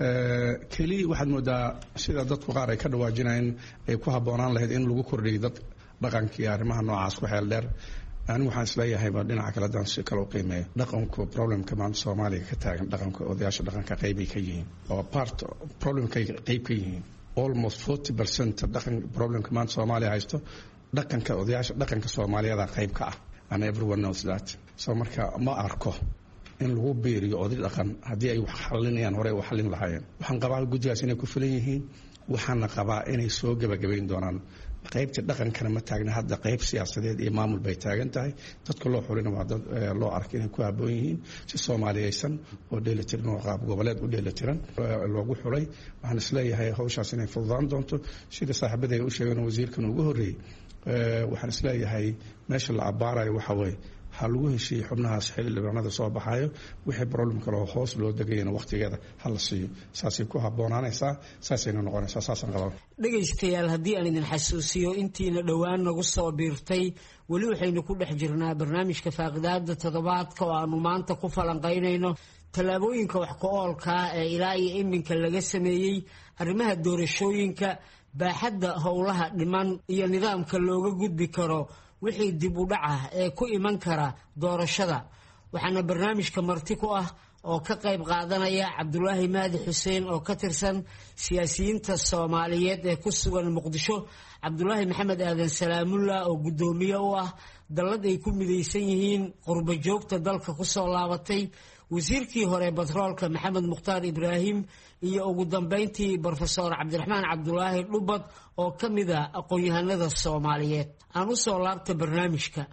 Speaker 16: keli waxaad moodaa sida dadku qaar ay ka dhawaajinayeen ay ku haboonaan lahayd in lagu kordhiyo dad dhaqankii arrimaha noocaas ku xeel dheer anigu waxaan isleeyahay baa dhinaca kale daan si kale u qiimeeyo dhaqanku problemka maanta Soomaaliya ka taagan dhaqanka odayaasha dhaqanka qaybay ka yihiin oo part problemka qayb ka yihiin almost 40% dhaqan problemka maanta Soomaaliya haysto dhaqanka odayaasha dhaqanka Soomaaliyeed qayb ka ah and everyone knows that so marka ma arko in lagu beeriyo oday dhaqan haddii ay wax xalinayaan hore wax xalin lahaayeen waxaan qabaa guddigaas inay ku filan yihiin waxaana qabaa inay soo gabagabayn doonaan qaybta dhaqankana ma taagna hadda qayb siyaasadeed iyo maamul bay taagan tahay dadka loo xulina waa dad loo arkay inay ku haboon yihiin si Soomaaliyeysan oo dheelitiran oo qaab goboleed u dheelitiran loogu xulay waxaan isleeyahay hawshaas inay fududaan doonto sida saaxiibada ay u sheegeen wasiirkan ugu horeeyay waxaan isleeyahay meesha la abaarayo waxa weeye ha lagu heshiiyey xubnahaas xildhibaanada soo baxayo wixii problem kale oo hoos loo degayna waqtigeeda ha la siiyo saasay ku habboonaanaysaa saasayna noqonaysaa saasaan qabaa
Speaker 15: dhegaystayaal haddii aan idin xasuusiyo intiina dhowaan nagu soo biirtay weli waxaynu ku dhex jirnaa barnaamijka faaqidaada toddobaadka oo aanu maanta ku falanqaynayno tallaabooyinka wax ku oolka ee ilaa iyo iminka laga sameeyey arrimaha doorashooyinka baaxadda howlaha dhiman iyo nidaamka looga gudbi karo wixii dib u dhac ah ee ku iman kara doorashada waxaana barnaamijka marti ku ah oo ka qayb qaadanaya Cabdullaahi Mahdi Xuseen oo ka tirsan siyaasiyiinta Soomaaliyeed ee ku sugan Muqdisho Cabdullaahi Maxamed Aadan Salaamullah oo gudoomiye u ah dallad ay ku midaysan yihiin qurba joogta dalka ku soo laabatay wasiirkii hore batroolka Maxamed Mukhtaar Ibraahim iyo ugu dambeyntii Professor Cabdiraxmaan Cabdullaahi Dhubad oo ka mid ah aqoon-yahanada Soomaaliyeed aan u soo laabtay barnaamijka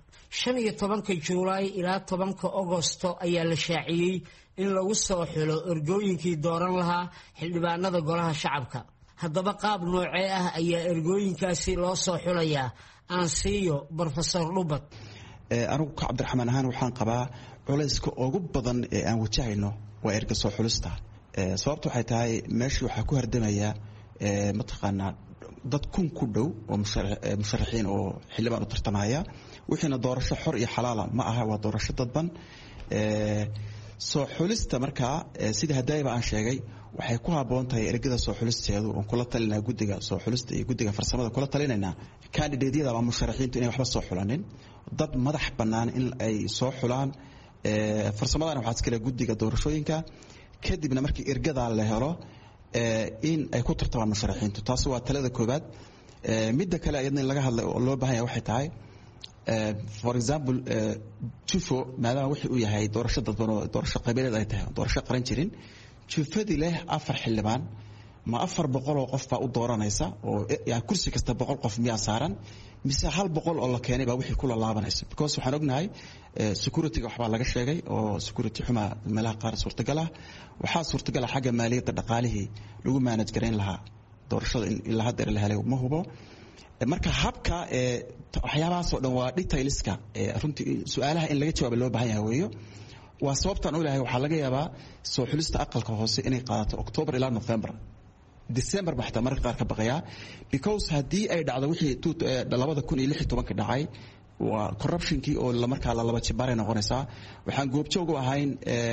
Speaker 15: 15 Juulaay ilaa 10 Agoosto ayaa la shaaciyay in lagu soo xilo ergooyinkii dooran lahaa xildhibaanada golaha shacabka haddaba qaab noocee ah ayaa ergooyinkaasi loo soo xulayaa aan siiyo Professor Dhubad
Speaker 5: anigu ka Cabdiraxmaan ahaan waxaan qabaa culayska ugu badan ee aan wajahayno waa erga soo xulista sababtu waxay tahay meeshii waxaa ku hardamaya mataqaanaa dad kun ku dhow oo musharaxiin oo xildhibaan u tartamaya wixiina doorasho xor iyo xalaala ma aha waa doorasho dadban soo xulista markaa sida hadayba aan sheegay waxay ku habboon tahay ergada soo xulisteedu oon kula talinaa guddiga soo xulista iyo guddiga farsamada kula talinaynaa candidateyada ama musharaxiintu inay waxba soo xulanin dad madax bannaan in ay soo xulaan farsamadana waxaa iskale guddiga doorashooyinka kadibna markii ergadaa la helo in ay ku tartamaan musharaxiintu taasi waa talada koobaad midda kale iyadna in laga hadlay oo loo baahan yahay waxay tahay for example jufo maadaama wixii uu yahay doorasho dadban oo doorasho qabiileed ay tahay doorasho qaran jirin jufadii leh 4 xildhibaan ma 400 oo qof baa u dooranaysa oo yaa kursi kasta 100 qof miyaa saaran mise 100 oo la keenay baa wixii kula laabanaysa because waxaan ognahay security-ga waxbaa laga sheegay oo security xuma meelaha qaar suurtagal ah waxaa suurtagal ah xagga maaliyadda dhaqaalihii lagu manage gareyn lahaa doorashada ilaa hadda la helay ma hubo marka habka waxyaabahaas oo dhan waa detailska runtii su'aalaha in laga jawaabo loo baahan yahay weeyo waa sababtan u leeyahay waxaa laga yaabaa soo xulista aqalka hoose inay qaadato October ilaa November December baxta marka qaar ka baqayaa because haddii ay dhacdo wixii 2016 dhacay waa corruptionkii oo markaa la laba jibaar noqonaysaa waxaan goobjoog u ahayn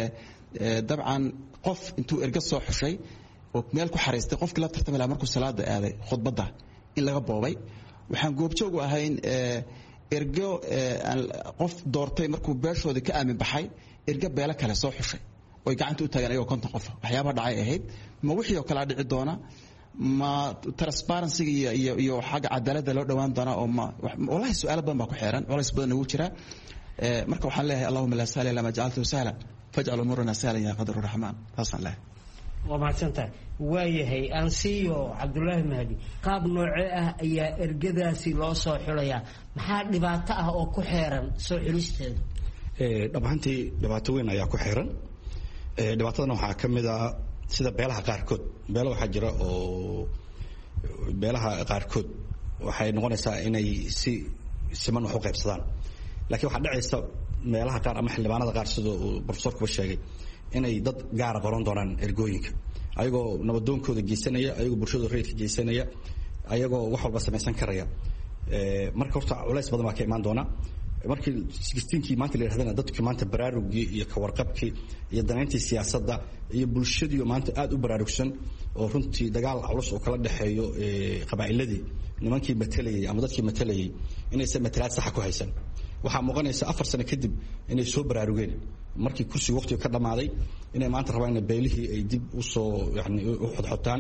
Speaker 5: dabcan qof intuu erga soo xushay oo meel ku xareystay qofkii la tartamay markuu salaada aaday khudbadda in laga boobay waxaan goobjoog u ahayn ergo qof doortay markuu beeshooda ka aamin baxay erga beela kale soo xushay oo gacanta u taagan ayagoo 50 qof waxyaabo dhacay ahayd ma wixii oo kala dhici doona ma transparency iyo xagga cadaaladda loo dhawaan doona oo ma wallahi su'aalo badan baa ku xeeran walaas badan ugu jira marka waxaan leeyahay Allahumma la sahla illa ma ja'altu sahla faj'al umurana sahlan ya qadar rahman tasan leh
Speaker 15: ومحسنتها waayahay aan siiyo Cabdullaahi Mahdi qaab noocee ah ayaa ergadaasi loo soo xulaya maxaa dhibaato ah oo ku xeeran soo xulisteeda
Speaker 3: dhabaantii dhibaato weyn ayaa ku xeeran dhibaatadana waxaa ka mid ah sida beelaha qaarkood beelo waxaa jira oo beelaha qaarkood waxay noqonaysaa inay si siman wax u qaybsadaan laakiin waxaa dhacaysa meelaha qaar ama xildhibaanada qaar sida uu professorku sheegay inay dad gaar qoran doonaan ergooyinka ayagoo nabadoonkooda geysanaya ayagoo bulshada reerka geysanaya ayagoo wax walba samaysan karaya marka horta culays badan baa ka imaan doona markii 16kii maanta la yiraahdana dadku maanta baraarugii iyo ka warqabkii iyo danayntii siyaasadda iyo bulshadii maanta aad u baraarugsan oo runtii dagaal culus oo kala dhaxeeyo qabaa'iladii nimankii matalayay ama dadkii matalayay inaysan matalaad sax ku haysan waxaa muuqanaysa 4 sano kadib inay soo baraarugeen markii kursiga waqtiga ka dhamaaday inay maanta rabaan beelihii ay dib u soo u xodxotaan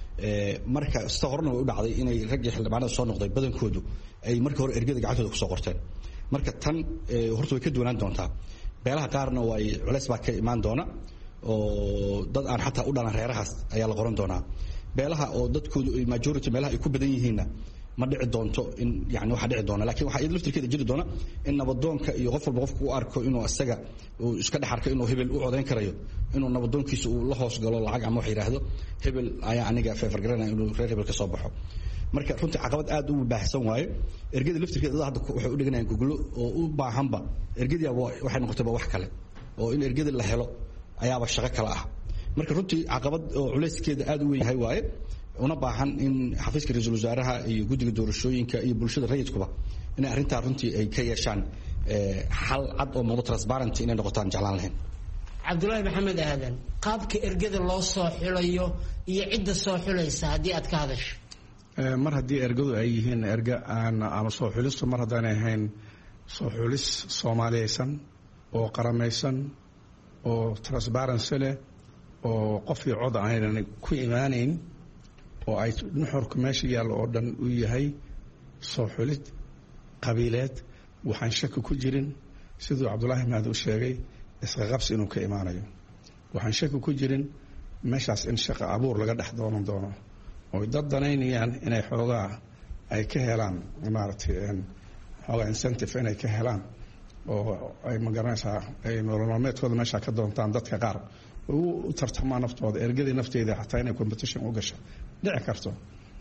Speaker 3: marka sida horena u dhacday inay ragii xildhibaanada soo noqday badankoodu ay markii hore ergada gacantooda ku soo qorteen marka tan horta way ka duwanaan doontaa beelaha qaarna way culays baa ka imaan doona oo dad aan xataa u dhalan reerahaas ayaa la qoran doonaa beelaha oo dadkoodu majority meelaha ay ku badan yihiinna ma dhici doonto in yani waxa dhici doona laakiin waxa iyada laftirkeeda jiri doona in nabadoonka iyo qof walba qofku u arko inuu asaga uu iska dhaxarka inuu hebel u codeyn karayo inuu nabadoonkiisa uu la hoos galo lacag ama wax yiraahdo hebel ayaa aniga favor garanaya inuu reer hebel ka soo baxo marka runtii caqabad aad u baahsan waaye ergada laftirkeeda hadda waxay u dhiganayaan gogolo oo u baahanba ergadii waxay noqotayba wax kale oo in ergada la helo ayaaba shaqo kale ah marka runtii caqabad oo culeyskeeda aad u weyn yahay waaye una baahan in xafiiska ra'iisul wasaaraha iyo guddiga doorashooyinka iyo bulshada rayidkuba in arrintaa runtii ay ka yeeshaan xal cad oo muuqdo transparent inay noqotaan jeclaan lahayn
Speaker 15: Cabdullaahi Maxamed Aadan qaabka ergada loo soo xulayo iyo cidda soo xulaysa haddii aad ka hadasho
Speaker 16: mar haddii ergadu ay yihiin erga aan ama soo xulistu mar haddaanay ahayn soo xulis soomaaliyeysan oo qaramaysan oo transparency leh oo qofkii cod aanan ku imaanayn oo ay nuxurka meesha yaalla oo dhan u yahay soo xulid qabiileed waxaan shaki ku jirin siduu Cabdullaahi Mahdi u sheegay iska qabsi inuu ka imaanayo waxaan shaki ku jirin meeshaas in shaqo abuur laga dhex doonan doono oo dad danaynayaan inay xoogaa ay ka helaan maaragtay xoogaa incentive inay ka helaan oo ay magaranaysaa ay nolol maalmeedkooda meesha ka doontaan dadka qaar u tartamaan naftooda ergadii nafteeda xataa inay competition u gasho dhici karto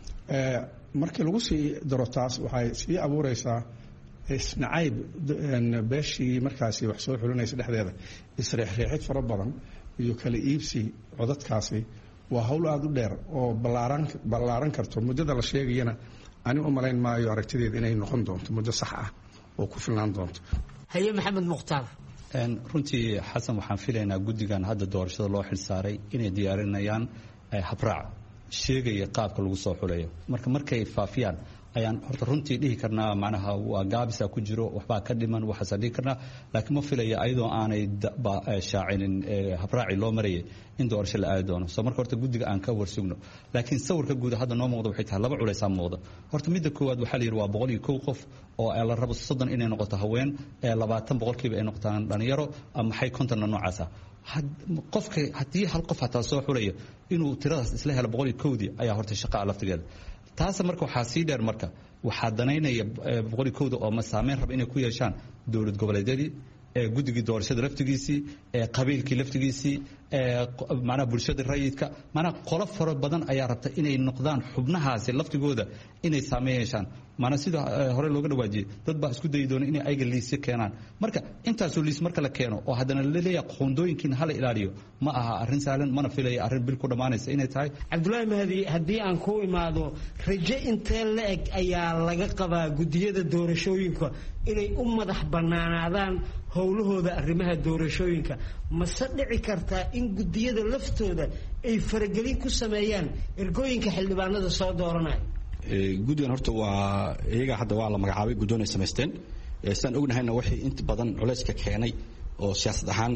Speaker 16: markii lagu sii daro taas waxay sii abuuraysaa isnacayb beeshii markaasi wax soo xulinaysa dhexdeeda isreexreexid fara badan iyo kala iibsi codadkaasi waa hawl aada u dheer oo ballaaran karto muddada la sheegayana ani u malayn maayo aragtideeda inay noqon doonto muddo sax ah oo ku filnaan doonto
Speaker 15: haye maxamed mukhtaar
Speaker 4: runtii xasan waxaan filaynaa guddigan hadda doorashada loo xilsaaray inay diyaarinayaan habraac sheegaya qaabka lagu soo xuleeyo markay faafiyaan ayaan horta runtii dhihi karnaa macnaha waa gaabisa ku jiro waxbaa ka dhiman waxaasaan dhihi karnaa laakiin ma filaya ayadoo aanay shaacinin habraaci loo marayay in doorasho la aadi doono soo marka horta guddiga aan ka warsugno laakiin sawirka guud hadda noo muuqda waxay tahay laba culaysaa muuqda horta midda koowaad waxaa la yidhi waa 101 qof oo la rabo 30 inay noqoto haween 20% ay noqotaan dhalinyaro ama maxay kontonna noocaasa qofka haddii hal qof hataa soo xulaya inuu tiradaas isla helo 101 ayaa horta shaqaa laftigeeda taas marka waxaa sii dheer marka waxaa danaynaya 101 oo ma saameyn raba inay ku yeeshaan dowlad goboleedyadii guddigii doorashada laftigiisii qabiilkii laftigiisii macnaha bulshada rayidka macnaha qolo fara badan ayaa rabta inay noqdaan xubnahaasi laftigooda inay saameyn yeeshaan macnaha sida hore looga dhawaajiyey dad baa isku dayi doona inay ayaga liisyo keenaan marka intaasoo liis marka la keeno oo haddana la leeyahay qoondooyinkiina hala ilaaliyo ma aha arrin sahlan mana filaya arrin bil ku dhammaanaysa inay tahay
Speaker 15: cabdullaahi mahdi haddii aan ku imaado rajo intee la eg ayaa laga qabaa guddiyada doorashooyinka inay u madax bannaanaadaan howlahooda arrimaha doorashooyinka mase dhici kartaa in guddiyada laftooda ay faragelin ku sameeyaan ergooyinka xildhibaanada soo dooranaya
Speaker 3: guddigan horta waa iyaga hadda waa la magacaabay guddoon ay samaysteen sidaan ognahayna waxay inta badan culayska keenay oo siyaasad ahaan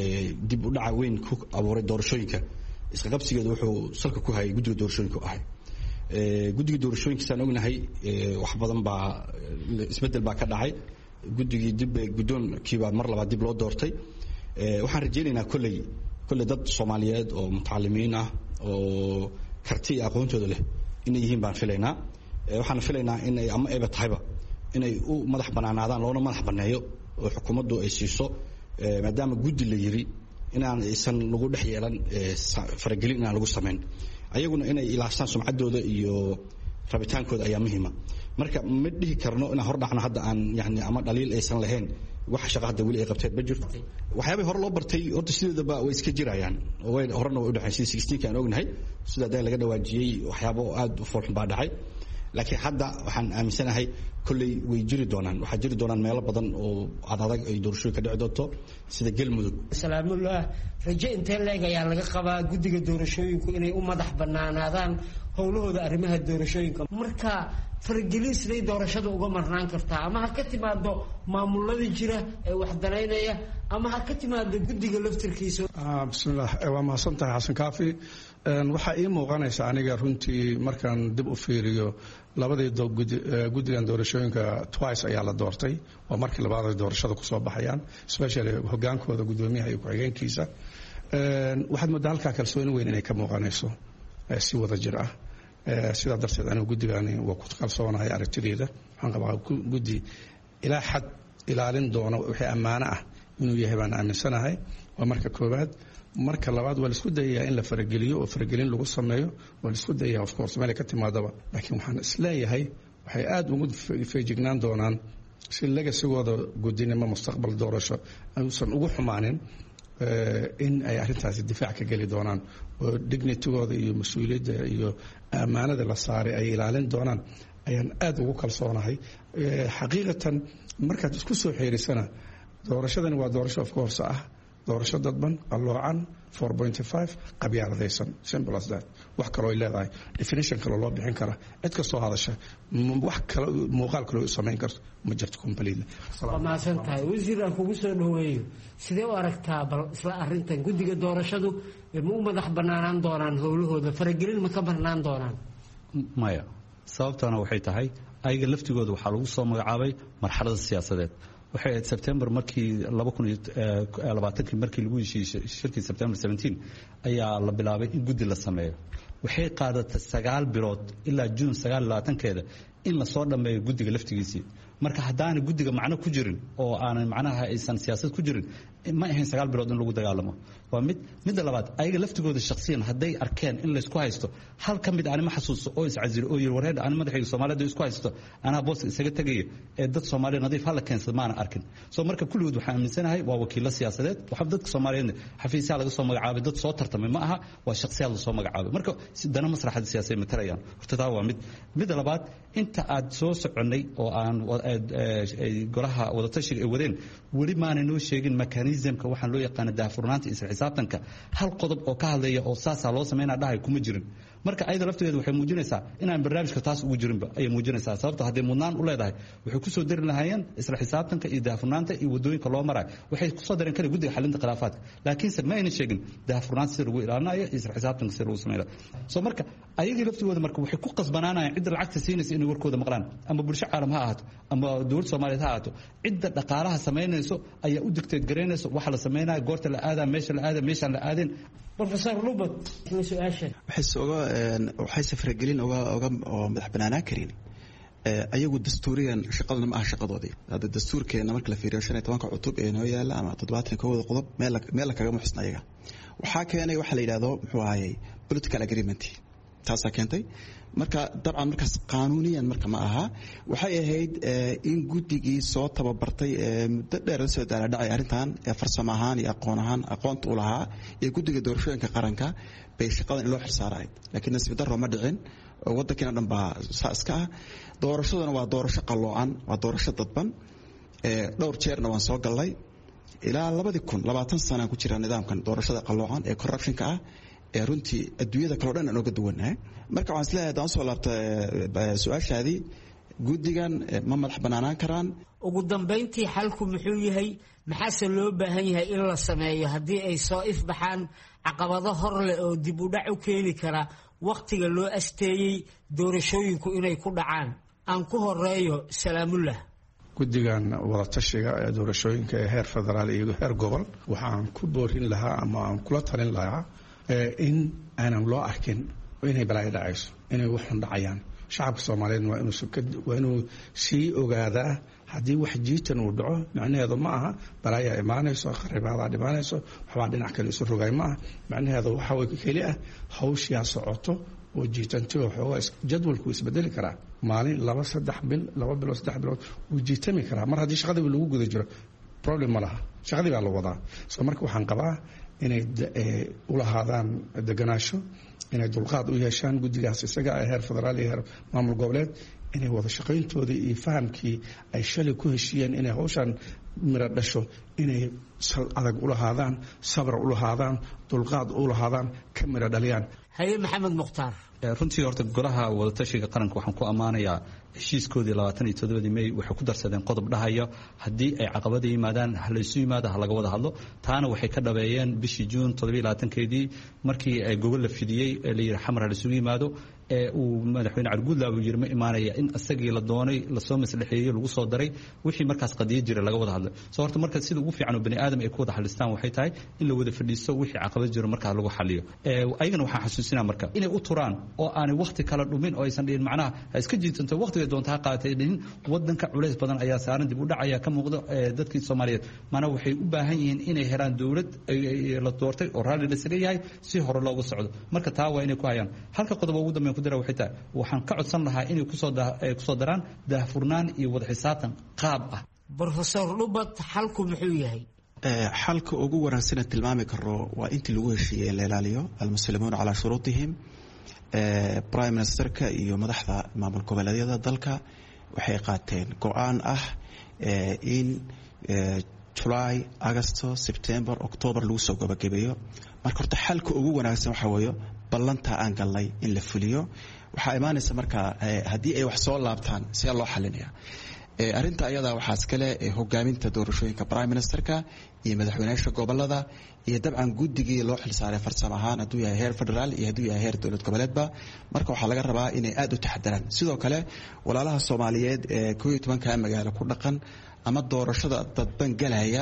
Speaker 3: dib u dhaca weyn ku abuuray doorashooyinka isqaqabsigeedu wuxuu salka ku hayay guddiga doorashooyinka u ahay guddiga doorashooyinka sidaan ognahay wax badan baa isbeddel baa ka dhacay guddigii guddoonkiibaa mar labaad dib loo doortay waxaan rajaynaynaa kolley dad soomaaliyeed oo mutacalimiin ah oo karti iyo aqoontooda leh inay yihiin baan filaynaa waxaan filaynaa inay ama ayba tahayba inay u madax bannaanaadaan loona madax banneeyo oo xukuumaddu ay siiso maadaama guddi la yiri inaan aysan lagu dhex yeelan faragelin inaan lagu samayn ayaguna inay ilaashtaan sumcaddooda iyo rabitaankooda ayaa muhiima marka ma dhihi karno inaan hor dhacno hadda aan yani ama dhaliil aysan lahayn wax shaqa hadda weli ay qabteen ma jirto waxyaabay hore loo bartay horta sideedaba way iska jirayaan horena way u dhexayn sida 16 aan ognahay sida hadda laga dhawaajiyey waxyaabo aad u foolxun baa dhacay laakiin hadda waxaan aaminsanahay kolley way jiri doonaan waxaa jiri doonaan meelo badan oo adag ay doorashooyin ka dhici doonto sida galmudug
Speaker 15: salaamullah rajo intee leeg ayaa laga qabaa guddiga doorashooyinku inay u madax bannaanaadaan howlahooda arrimaha doorashooyinka marka faragelin siday doorashada uga marnaan kartaa ama ha ka timaado maamulada jira ee wax danaynaya ama ha ka timaado guddiga laftirkiisa
Speaker 16: bismillah waa mahadsan tahay xasan kaafi waxaa ii muuqanaysa aniga runtii markaan dib u fiiriyo labadii guddigan doorashooyinka twice ayaa la doortay waa markii labaad ay doorashada kusoo baxayaan especially hogaankooda guddoomiyaha iyo ku-xigeenkiisa waxaad moodaa halkaa kalsooni weyn inay ka muuqanayso si wada jir ah sidaa darteed anigu guddigani waa ku kalsoonahay aragtideeda waxaan qabaa guddi ilaa xad ilaalin doono wixii ammaano ah inuu yahay baan aaminsanahay waa marka koowaad marka labaad waa laisku dayayaa in la farageliyo oo faragelin lagu sameeyo waa laisku dayayaa of course meel ka timaadaba laakiin waxaan isleeyahay waxay aad ugu feejignaan doonaan si legasigooda guddinimo mustaqbal doorasho ayuusan ugu xumaanin in ay arrintaasi difaac ka geli doonaan oo dignitigooda iyo mas-uuliyadda iyo ammaanada la saaray ay ilaalin doonaan ayaan aad ugu kalsoonahay xaqiiqatan markaad isku soo xeerisana doorashadani waa doorasho of course ah doorasho dadban alloocan 4.5 qabyaaladaysan simple as that wax kaloo ay leedahay definition kaloo loo bixin kara cid kastoo hadasha wax kale muuqaal kaloo samayn karto ma jirto completely
Speaker 15: waa mahadsan tahay wasiir aan kugu soo dhaweeyo sidee u aragtaa bal isla arrintan guddiga doorashadu ma u madax bannaanaan doonaan howlahooda faragelin ma ka bannaan doonaan
Speaker 4: maya sababtana waxay tahay ayaga laftigooda waxaa lagu soo magacaabay marxalada siyaasadeed waxay ahayd September markii 2020 markii lagu heshiiyay shirkii September 17 ayaa la bilaabay in guddi la sameeyo waxay qaadatay 9 bilood ilaa June 29keeda in la soo dhameeyo guddiga laftigiisii marka hadaan guddiga macno ku jirin oo aan macnaha aysan siyaasad ku jirin ma ahayn 9 bilood in lagu dagaalamo waa midda labaad ayaga laftigooda shakhsiyan hadday arkeen in la isku haysto hal ka mid aan ma xasuusto oo iscazir oo yiri wareed aan madaxayga Soomaaliyeed isku haysto anaa boos isaga tagay ee dad Soomaaliyeed nadiif hal keensan ma arkin soo marka kulligood waxaan aaminsanahay waa wakiilo siyaasadeed waxa dadka Soomaaliyeed xafiisyaha laga soo magacaabay dad soo tartamay ma aha waa shakhsiyaad la soo magacaabay marka dana masraxada siyaasadeed matarayaan horta taa waa midda labaad inta aad soo soconay oo aan golaha wada tashiga ay wadeen wali maana noo sheegin mechanismka waxaan loo yaqaan daafurnaanta isla xisaabtanka hal qodob oo ka hadlaya oo saasa loo sameeyna dhahay kuma jirin marka ayada lafteedu waxay muujinaysaa inaan barnaamijka taas ugu jirinba ay muujinaysaa sababta haddii mudnaan u leedahay waxay ku soo dari lahaayeen isla xisaabtanka iyo daafurnaanta iyo wadooyinka loo marayo waxay ku soo dareen kale guddiga xalinta khilaafaadka laakiinse ma ayna sheegin daafurnaanta si lagu ilaalinayo isla xisaabtanka si lagu sameeyo soo marka ayagii laftigooda marka waxay ku qasbanaanayaan cidda lacagta siinaysa inay warkooda maqlaan ama bulsho caalam ha ahaato ama dowladda Soomaaliyeed ha ahaato cidda dhaqaalaha sameynayso ayaa u digteed gareynayso waxa la sameynayo goorta la aadaa meesha la aadaa meesha la aadeen
Speaker 15: Professor Lubot su'aashan
Speaker 5: waxay safragelin oo madax banaanaa karin ayagu dastuuriyan shaqadana ma aha shaqadoodii hada dastuurkeena marka la fiiriyo 15 cutub ee noo yaala ama 71 qodob meel kaga muxsna ayaga waxa keenay waxa la yiraahdo muxuu ahaayay political agreement taas keentay marka dabcan markaas qaanuuniyan marka ma aha waxay ahayd in guddigii soo tababartay muddo dheer soo dhacay arintan farsamo ahaan iyo aqoonta u lahaa ee guddiga doorashooyinka qaranka bay shaqadan loo xilsaaray laakiin nasiib darro ma dhicin waddankeena dhan baa saaska doorashaduna waa doorasho qaloocan waa doorasho dadban dhowr jeerna waan soo galnay ilaa 2020 sano ku jira nidaamkan doorashada qaloocan ee corruptionka ah ee runtii adduunyada kale dhan aan uga duwanahay marka waxaan isleeyahay daan soo laabtay su'aashaadii guddigan ma madax banaanaan karaan
Speaker 15: ugu dambeyntii xalku muxuu yahay maxaa loo baahan yahay in la sameeyo haddii ay soo ifbaxaan caqabado hor leh oo dib u dhac u keeni kara waqtiga loo asteeyay doorashooyinku inay ku dhacaan aan ku horeeyo Salaamullah
Speaker 16: guddigan wada tashiga ee doorashooyinka ee heer federaal iyo heer gobol waxaan ku boorin lahaa ama aan kula talin lahaa in aanan loo arkin inay balaayo dhacayso inay waxun dhacayaan shacabka Soomaaliyeed waa inuu sii ogaadaa haddii wax jiitan uu dhaco macnaheedu ma aha balaayo imaanayso kharibaada dhimaanayso waxba dhinac kale isu rogay ma aha macnaheedu waxa way keli ah hawshiya socoto oo jiitantii oo jadwalku isbedeli karaa maalin 2-3 bil 2 bilood 3 bilood uu jiitami karaa mar haddii shaqadii lagu guda jiro problem ma laha shaqadii baa la wadaa soo marka waxaan qabaa inay u lahaadaan deganaasho inay dulqaad u yeeshaan guddigaas isaga ah heer federaal iyo heer maamul goboleed inay wada shaqayntoodii iyo fahamkii ay shalay ku heshiiyeen inay hawshan mira dhasho inay sal adag u lahaadaan sabr u lahaadaan dulqaad u lahaadaan ka mira dhaliyaan
Speaker 15: haye Maxamed Mukhtaar
Speaker 4: runtii horta golaha wada tashiga qaranka waxaan ku amaanayaa heshiiskoodii 27 May waxay ku darsadeen qodob dhahayo haddii ay caqabado yimaadaan la isu yimaado laga wada hadlo taana waxay ka dhabeeyeen bishii June 27keedii markii ay gobol la fidiyay la yiri xamar la isugu yimaado ee uu madaxweyne Argudla uu yiri ma imaanaya in asagii la doonay la soo maslaxeeyay lagu soo daray wixii markaas qadiyo jira laga wada hadlo soo horta marka sida ugu fiican oo bani aadam ay ku wada xalistaan waxay tahay in la wada fadhiisto wixii caqabad jiro marka lagu xaliyo ayagana waxaan xasuusinaa marka inay u turaan oo aanay waqti kala dhumin oo aysan dhihin macnaha iska jiitanto waqtiga doonta qaatay dhihin wadanka culays badan ayaa saaran dib u dhac ayaa ka muuqda dadkii Soomaaliyeed mana waxay u baahan yihiin inay helaan dawlad la doortay oo raali la sareeyay si hore loogu socdo marka taa waa inay ku hayaan halka qodob ugu dambeyn ku dira waxay tahay waxaan ka codsan lahaa inay ku soo daraan daahfurnaan iyo wada xisaabtan qaab ah
Speaker 15: Professor Lubot xalku muxuu yahay
Speaker 5: xalka ugu wanaagsan tilmaami karo waa intii lagu heshiiyay la ilaaliyo almuslimuuna ala shuruutihim prime ministerka iyo madaxda maamul goboleedyada dalka waxay qaateen go'aan ah in July, August, September, October lagu soo gabagabeeyo marka horta xalka ugu wanaagsan waxa weeyo ballanta aan galnay in la fuliyo waxa imaanaysa marka haddii ay wax soo laabtaan si loo xalinaya arinta ayada waxa iskale hogaaminta doorashooyinka prime ministerka iyo madaxweynaha gobolada iyo dabcan guddigii loo xilsaaray farsamo ahaan hadduu yahay heer federaal iyo hadduu yahay heer dowlad goboleedba marka waxaa laga rabaa inay aad u taxadaraan sidoo kale walaalaha Soomaaliyeed ee 12 magaalo ku dhaqan ama doorashada dadban galaya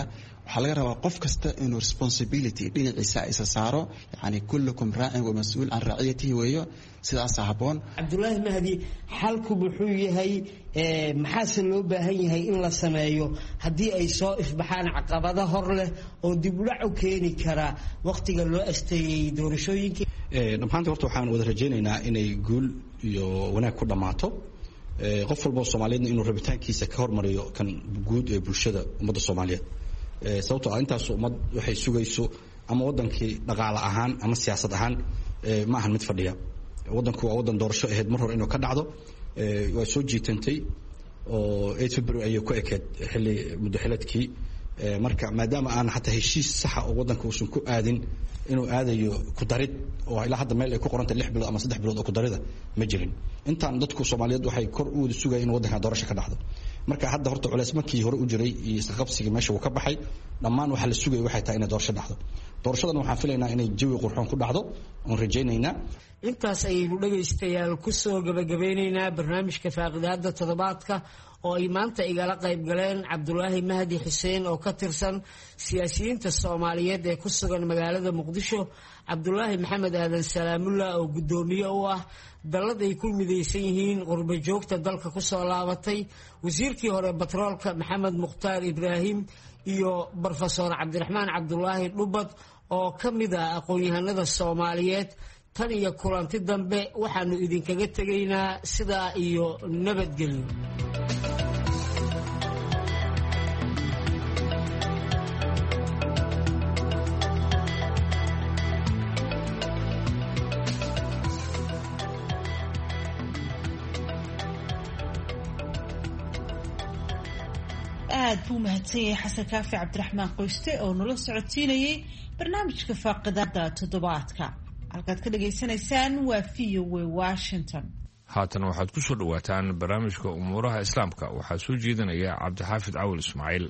Speaker 5: waxaa laga rabaa qof kasta inuu responsibility dhinaciisa isa saaro yani kullukum raacin wa mas-uul can raaciyatihi weeyo sidaasa habboon.
Speaker 15: cabdulaahi mahdi xalku muxuu yahay maxaase loo baahan yahay in la sameeyo haddii ay soo ifbaxaan caqabado hor leh oo dib u dhac u keeni kara waqtiga loo asteeyey doorashooyinka?
Speaker 3: dhammaantii horta waxaan wada rajaynaynaa inay guul iyo wanaag ku dhammaato. qof walba Soomaaliyeedna inuu rabitaankiisa ka hormariyo kan guud ee bulshada ummadda Soomaaliyeed. sababtoo ah intaas ummad waxay sugayso ama wadankii dhaqaale ahaan ama siyaasad ahaan ma ahan mid fadhiya. wadanku waa wadan doorasho ahayd mar hore inuu ka dhacdo waa soo jiitantay oo 8 February ayuu ku ekeed xilli muddaxileedkii. marka maadaama aan xataa heshiis sax ah oo wadanka uusan ku aadin inuu aadayo ku darid oo ilaa hadda meel ay ku qorantay 6 bilood ama 3 bilood oo ku darida ma jirin. intaan dadku Soomaaliyeed waxay kor u wada sugayeen in wadanka doorasho ka dhacdo. marka hadda horta culays markii hore u jiray iyo isqabsiga meesha uu ka baxay dhammaan waxa la sugayay waxay tahay in doorasho dhacdo. doorashadan waxaan filaynaa inay jawi qurxoon ku dhacdo oo rajaynaynaa.
Speaker 15: intaas ayaynu dhagaystayaal ku soo gabagabeynaynaa barnaamijka faaqidaada toddobaadka oo ay maanta igala qayb galeen cabdulaahi mahdi xuseen oo ka tirsan siyaasiyiinta Soomaaliyeed ee ku sugan magaalada Muqdisho, cabdulaahi maxamed aadan salaamullah oo gudoomiye u ah dallad ay ku midaysan yihiin qurbo joogta dalka ku soo laabatay, wasiirkii hore batroolka maxamed mukhtaar ibraahim iyo Professor Cabdiraxmaan Cabdulaahi Dhubad oo ka mid ah aqoon-yahanada Soomaaliyeed. tan iyo kulanti dambe waxaanu idinkaga tegaynaa sidaa iyo nabadgelyo.
Speaker 1: aad buu mahadsan yahay xasan kaafi cabdiraxmaan qoyste oo nala socodsiinayay barnaamijka faaqidaada toddobaadka. halkaad ka dhageysanaysaan waa VOA Washington.
Speaker 2: haatan waxaad ku soo dhawaataan barnaamijka umuuraha islaamka waxaa soo jeedinaya cabdixaafid cawil ismaaciil.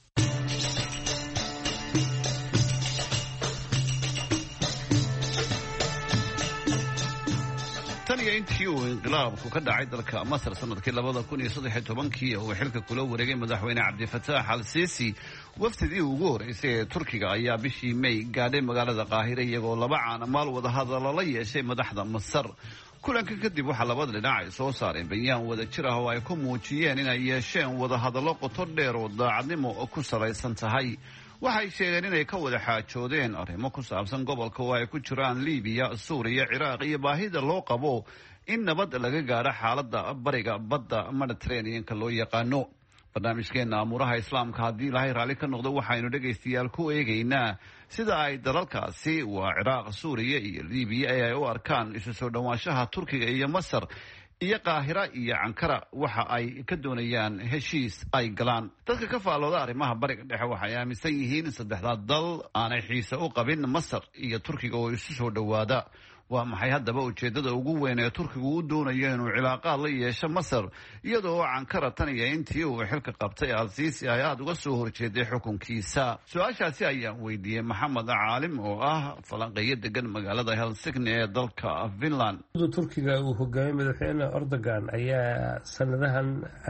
Speaker 17: tan iyo intii uu inqilaabku ka dhacay dalka Masar sanadkii 2013 oo xilka kula wareegay madaxweyne Cabdifataax al-Siisi, wafdidii ugu horeysay ee Turkiga ayaa bishii May gaadhay magaalada Qaahire iyagoo laba caanamaal wada hadallo la yeeshay madaxda Masar. kulanka kadib waxaa labada dhinac ay soo saareen bayaan wada jir ah oo ay ku muujiyeen inay yeesheen wada hadallo qoto dheer oo daacadnimo ku salaysan tahay. waxay sheegeen inay ka wada xaajoodeen arrimo ku saabsan gobolka oo ay ku jiraan Liibiya, Suuriya, Ciraaq iyo baahida loo qabo in nabad laga gaaro xaaladda bariga badda Mediterranean-ka loo yaqaano. barnaamijkeena amuuraha islaamka haddii ilaahay raalli ka noqdo waxaynu dhegaystayaal ku eegaynaa sida ay dalalkaasi waa Ciraaq, Suuriya iyo Liibiya ay u arkaan isu soo dhawaanshaha Turkiga iyo Masar iyo Qaahira iyo Ankara waxa ay ka doonayaan heshiis ay galaan. dadka ka faalooda arrimaha bariga dhexe waxay aaminsan yihiin in saddexda dal aanay xiise u qabin Masar iyo Turkiga oo isu soo dhawaada. waa maxay haddaba ujeedada ugu weyn ee Turkigu u doonayo inuu cilaaqaad la yeesho Masar iyadoo Ankara tan iyo intii uu xilka qabtay al-Siisi ay aad uga soo horjeeday xukunkiisa? su-aashaasi ayaan weydiiyey Maxamed Caalim oo ah falanqeeyo degan magaalada Helsinki ee dalka Finland.
Speaker 18: Turkiga uu hogaamiyay madaxweyne Erdogan ayaa sanadahan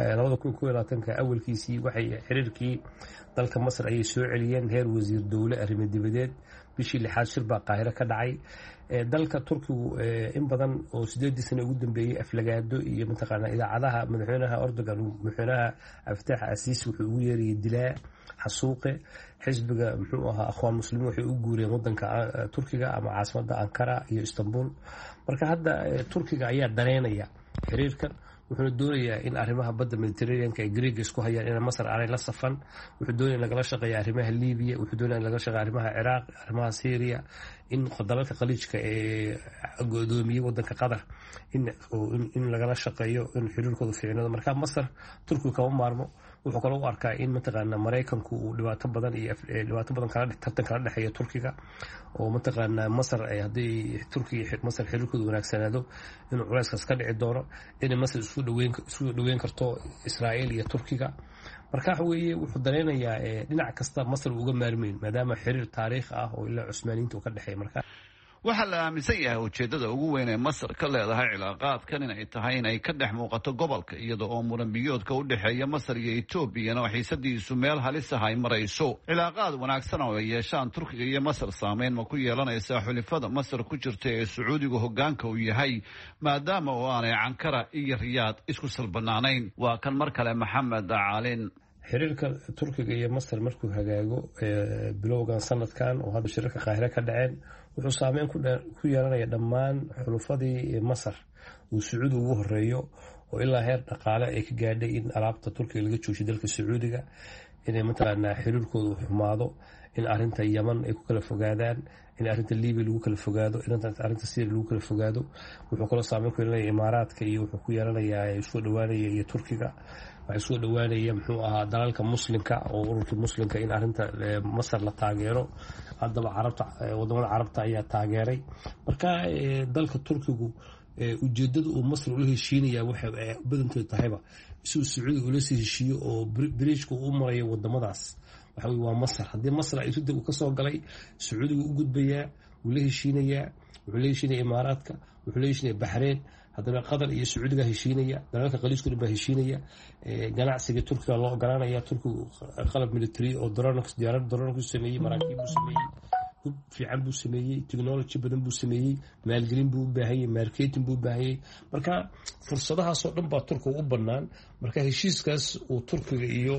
Speaker 18: 2021 awalkiisii waxay xiriirkii dalka Masar ay soo celiyeen heer wasiir dawle arrimo dibadeed. bishii 6 shir baa Qaahire ka dhacay. dalka Turkigu in badan oo 8 sano ugu dambeeyay aflagaado iyo mataqaanaa idaacadaha madaxweynaha Erdogan madaxweynaha Cabdifataax al-Siisi wuxuu ugu yeeray dilaa xasuuqe. xisbiga muxuu ahaa Akhwaan Muslimiin waxay u guureen wadanka Turkiga ama caasimadda Ankara iyo Istanbul. marka hadda Turkiga ayaa dareynaya xiriirkan wuxuu doonayaa in arrimaha badda Mediterranean-ka ay Greece isku hayaan in Masar aanay la safan. wuxuu doonayaa laga shaqeeyo arrimaha Liibiya, wuxuu doonayaa laga shaqeeyo arrimaha Ciraaq, arrimaha Syria, in dalalka khaliijka ee go'doomiyay wadanka Qatar in lagala shaqeeyo in xiriirkooda fiicnado. marka Masar Turkiga kama maarmo. wuxuu kaloo u arkaa in mataqaanaa Mareykanku uu dhibaato badan kala dhexeeyo Turkiga oo mataqaanaa Masar ay haddii Turkiga Masar xiriirkooda wanaagsanaado inuu culayskaas ka dhici doono, inay Masar isku dhaweyn karto Israa'iil iyo Turkiga. marka waxa weeye wuxuu dareenayaa dhinac kasta Masar uga maarmeyn maadaama xiriir taariikh ah oo ilaa Cusmaaniyiinta uu ka dhexeeyo. marka
Speaker 17: waxaa la aaminsan yahay ujeeddada ugu weyn ee masar ka leedahay cilaaqaadkan inay tahay inay ka dhex muuqato gobolka iyada oo muran biyoodka u dhexeeya masar iyo etoobiyana oo xiisadiisu meel halis ah ay marayso. cilaaqaad wanaagsan oo ay yeeshaan turkiga iyo masar saameyn ma ku yeelanaysaa xulifada masar ku jirta ee sacuudigu hoggaanka u yahay maadaama oo aanay Ankara iyo Riyaad isku salbanaanayn? waa kan mar kale Maxamed Caalin.
Speaker 18: xiriirka turkiga iyo masar markuu hagaago bilowgan sanadkan oo hadda shirarka qaahire ka dhaceen wuxuu saameyn ku yeelanaya dhammaan xulufadii masar uu sacuudi ugu horeeyo oo ilaa heer dhaqaale ay ka gaadhay in alaabta turkiga laga joojiyo dalka sacuudiga, inay mataqaanaa xiriirkooda xumaado, in arinta yaman ay ku kala fogaadaan, in arinta libiya lagu kala fogaado, in arinta syria lagu kala fogaado. wuxuu kaloo saameyn ku yeelanaya imaaraadka iyo wuxuu ku yeelanayaa isku dhawaanaya iyo turkiga waxay soo dhawaanaya muxuu ahaa dalalka muslimka oo ururkii muslimka in arinta masar la taageero. haddaba wadamada carabta ayaa taageeray. marka dalka turkigu ujeedada uu masar ula heshiinaya waxay badantood tahayba isuu sacuudi ula sii heshiiyo oo biriijka u marayo wadamadaas waxa waa masar. haddii masar ay sida uu kasoo galay sacuudiga u gudbayaa, wuu la heshiinayaa, wuxuu la heshiinaya imaaraadka, wuxuu la heshiinaya baxreyn, haddana qatar iyo sacuudiga heshiinaya, dalalka qaliiska dhan baa heshiinaya. ganacsiga turkiga loo ogolaanaya. turkigu qalab military oo diyaarad drone ku sameeyey, maraakiib buu sameeyey, hub fiican buu sameeyey, technology badan buu sameeyey, maalgelin buu u baahanyay, marketing buu u baahanyay. marka fursadahaasoo dhan baa turkiga u bannaan. marka heshiiskaas uu turkiga iyo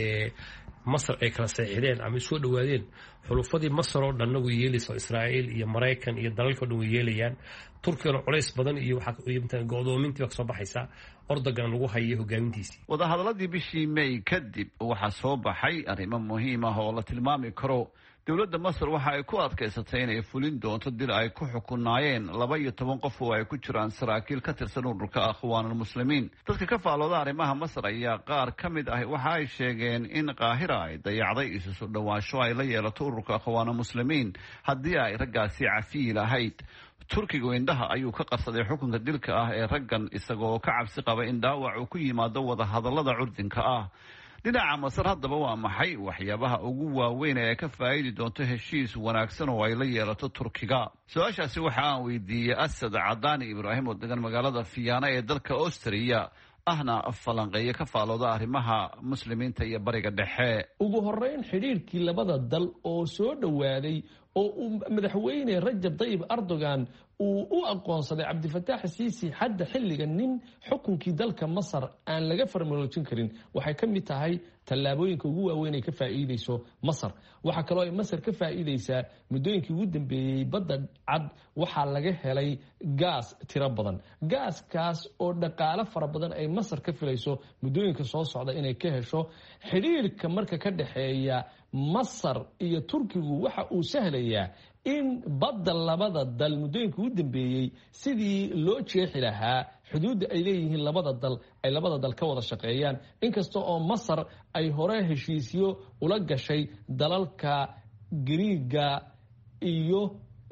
Speaker 18: masar ay kala saxiixdeen ama soo dhawaadeen, xulufadii masar oo dhanna way yeelaysaa, israa'iil iyo maraykan iyo dalalka dhan way yeelayaan. turkigana culays badan iyo go'doomintii baa kasoo baxaysaa Erdogan lagu hayay hogaamintiisii.
Speaker 17: wadahadaladii bishii May kadib waxaa soo baxay arrimo muhiim ah oo la tilmaami karo. dowladda masar waxa ay ku adkaysatay inay fulin doonto dil ay ku xukunaayeen 12 qof oo ay ku jiraan saraakiil ka tirsan ururka Akhwaanul Muslimiin. dadka ka faalooda arrimaha masar ayaa qaar ka mid ah waxa ay sheegeen in Qaahira ay dayacday isu soo dhawaansho ay la yeelato ururka Akhwaanul Muslimiin haddii ay raggaasi cafiyi lahayd. turkigu indhaha ayuu ka qarsaday xukunka dilka ah ee raggan isagoo ka cabsi qaba in dhaawac uu ku yimaado wadahadallada curdinka ah. dhinaca masar haddaba waa maxay waxyaabaha ugu waaweyn ee ka faa'idi doonto heshiis wanaagsan oo ay la yeelato turkiga? su-aashaasi waxa aan weydiiyey Asad Cadaani Ibraahim oo degan magaalada Fiyaana ee dalka Austria, ahna falanqeeye ka faalooda arrimaha muslimiinta iyo bariga dhexe.
Speaker 19: ugu horeyn xidhiirkii labada dal oo soo dhawaaday oo uu madaxweyne Rajab Tayyip Erdogan uu u aqoonsaday Cabdifataax Siisi hadda xilliga nin xukunkii dalka Masar aan laga farmaloojin karin waxay ka mid tahay tallaabooyinka ugu waaweyn ee ka faa'iideyso Masar. waxa kale oo ay Masar ka faa'iideysaa muddooyinkii ugu dambeeyay badda cad waxaa laga helay gaas tiro badan. gaaskaas oo dhaqaale fara badan ay Masar ka filayso muddooyinka soo socda inay ka hesho. xiriirka marka ka dhaxeeya Masar iyo Turkigu waxa uu sahlayaa in badda labada dal muddooyinka ugu dambeeyay sidii loo jeexi lahaa xuduudda ay leeyihiin labada dal ka wada shaqeeyaan. inkasta oo Masar ay hore heshiisyo ula gashay dalalka Giriiga iyo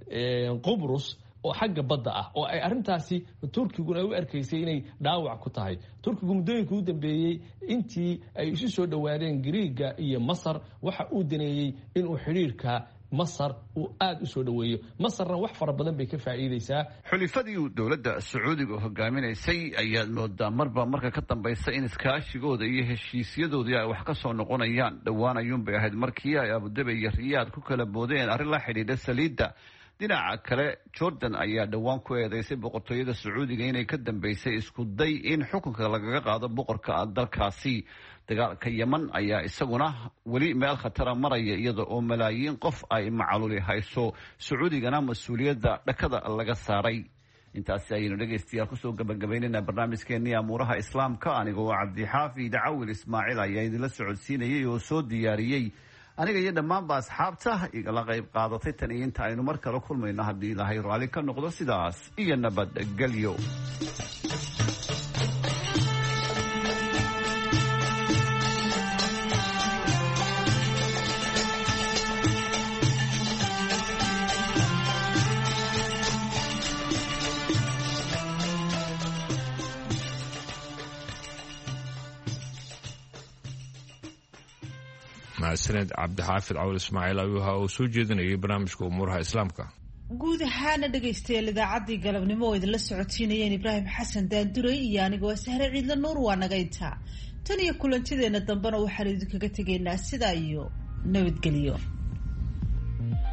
Speaker 19: Qubrus oo xagga badda ah oo ay arintaasi Turkiguna u arkaysay inay dhaawac ku tahay. Turkigu muddooyinka u dambeeyay intii ay isu soo dhawaadeen Giriiga iyo Masar waxa uu daneeyay inuu xiriirka Masar uu aad u soo dhaweeyo. Masarna wax fara badan bay ka faa'iideysaa.
Speaker 17: xulifadii dowladda Sacuudiga hogaaminaysay ayaa moodaa marka ka dambaysa in iskaashigooda iyo heshiisyadoodii ay wax ka soo noqonayaan. dhowaan ayuunbay ahayd markii ay Abu Dhabi iyo Riyaad ku kala boodeen arrin la xidhiidha saliidda. dhinaca kale Jordan ayaa dhowaan ku eedeysay boqortooyada Sacuudiga inay ka dambeysay isku day in xukunka lagaga qaado boqorka dalkaasi. dagaalka Yemen ayaa isaguna weli meel khatar maraya iyada oo malaayiin qof ay macluuli hayso, Sacuudigana mas'uuliyadda dhakada laga saaray. intaasi ayaynu dhegeystayaal kusoo gabagabaynaynaa barnaamijkeennii amuuraha islaamka. anigoo Cabdixaafid Cawil Ismaaciil ayaa idinla socodsiinayay oo soo diyaariyey. aniga iyo dhammaanba asxaabta igala qayb qaadatay tan iyo inta aynu mar kale kulmayno haddii Ilaahay raalli ka noqdo sidaas iyo nabadgelyo.
Speaker 2: mahadsaned Cabdixaafid Cawil Ismaaciil ayuu ahaa oo soo jeedinayay barnaamijka umuuraha islaamka.
Speaker 1: guud ahaana dhegaystayaal idaacaddii galabnimo oo idinla socotiinayeen Ibraahim Xasan Daanduray iyo anigoo Sahre Ciidla Nuur waa naga intaa tan iyo kulantideena dambena waxaan idinkaga tegaynaa sidaa iyo nabadgelyo.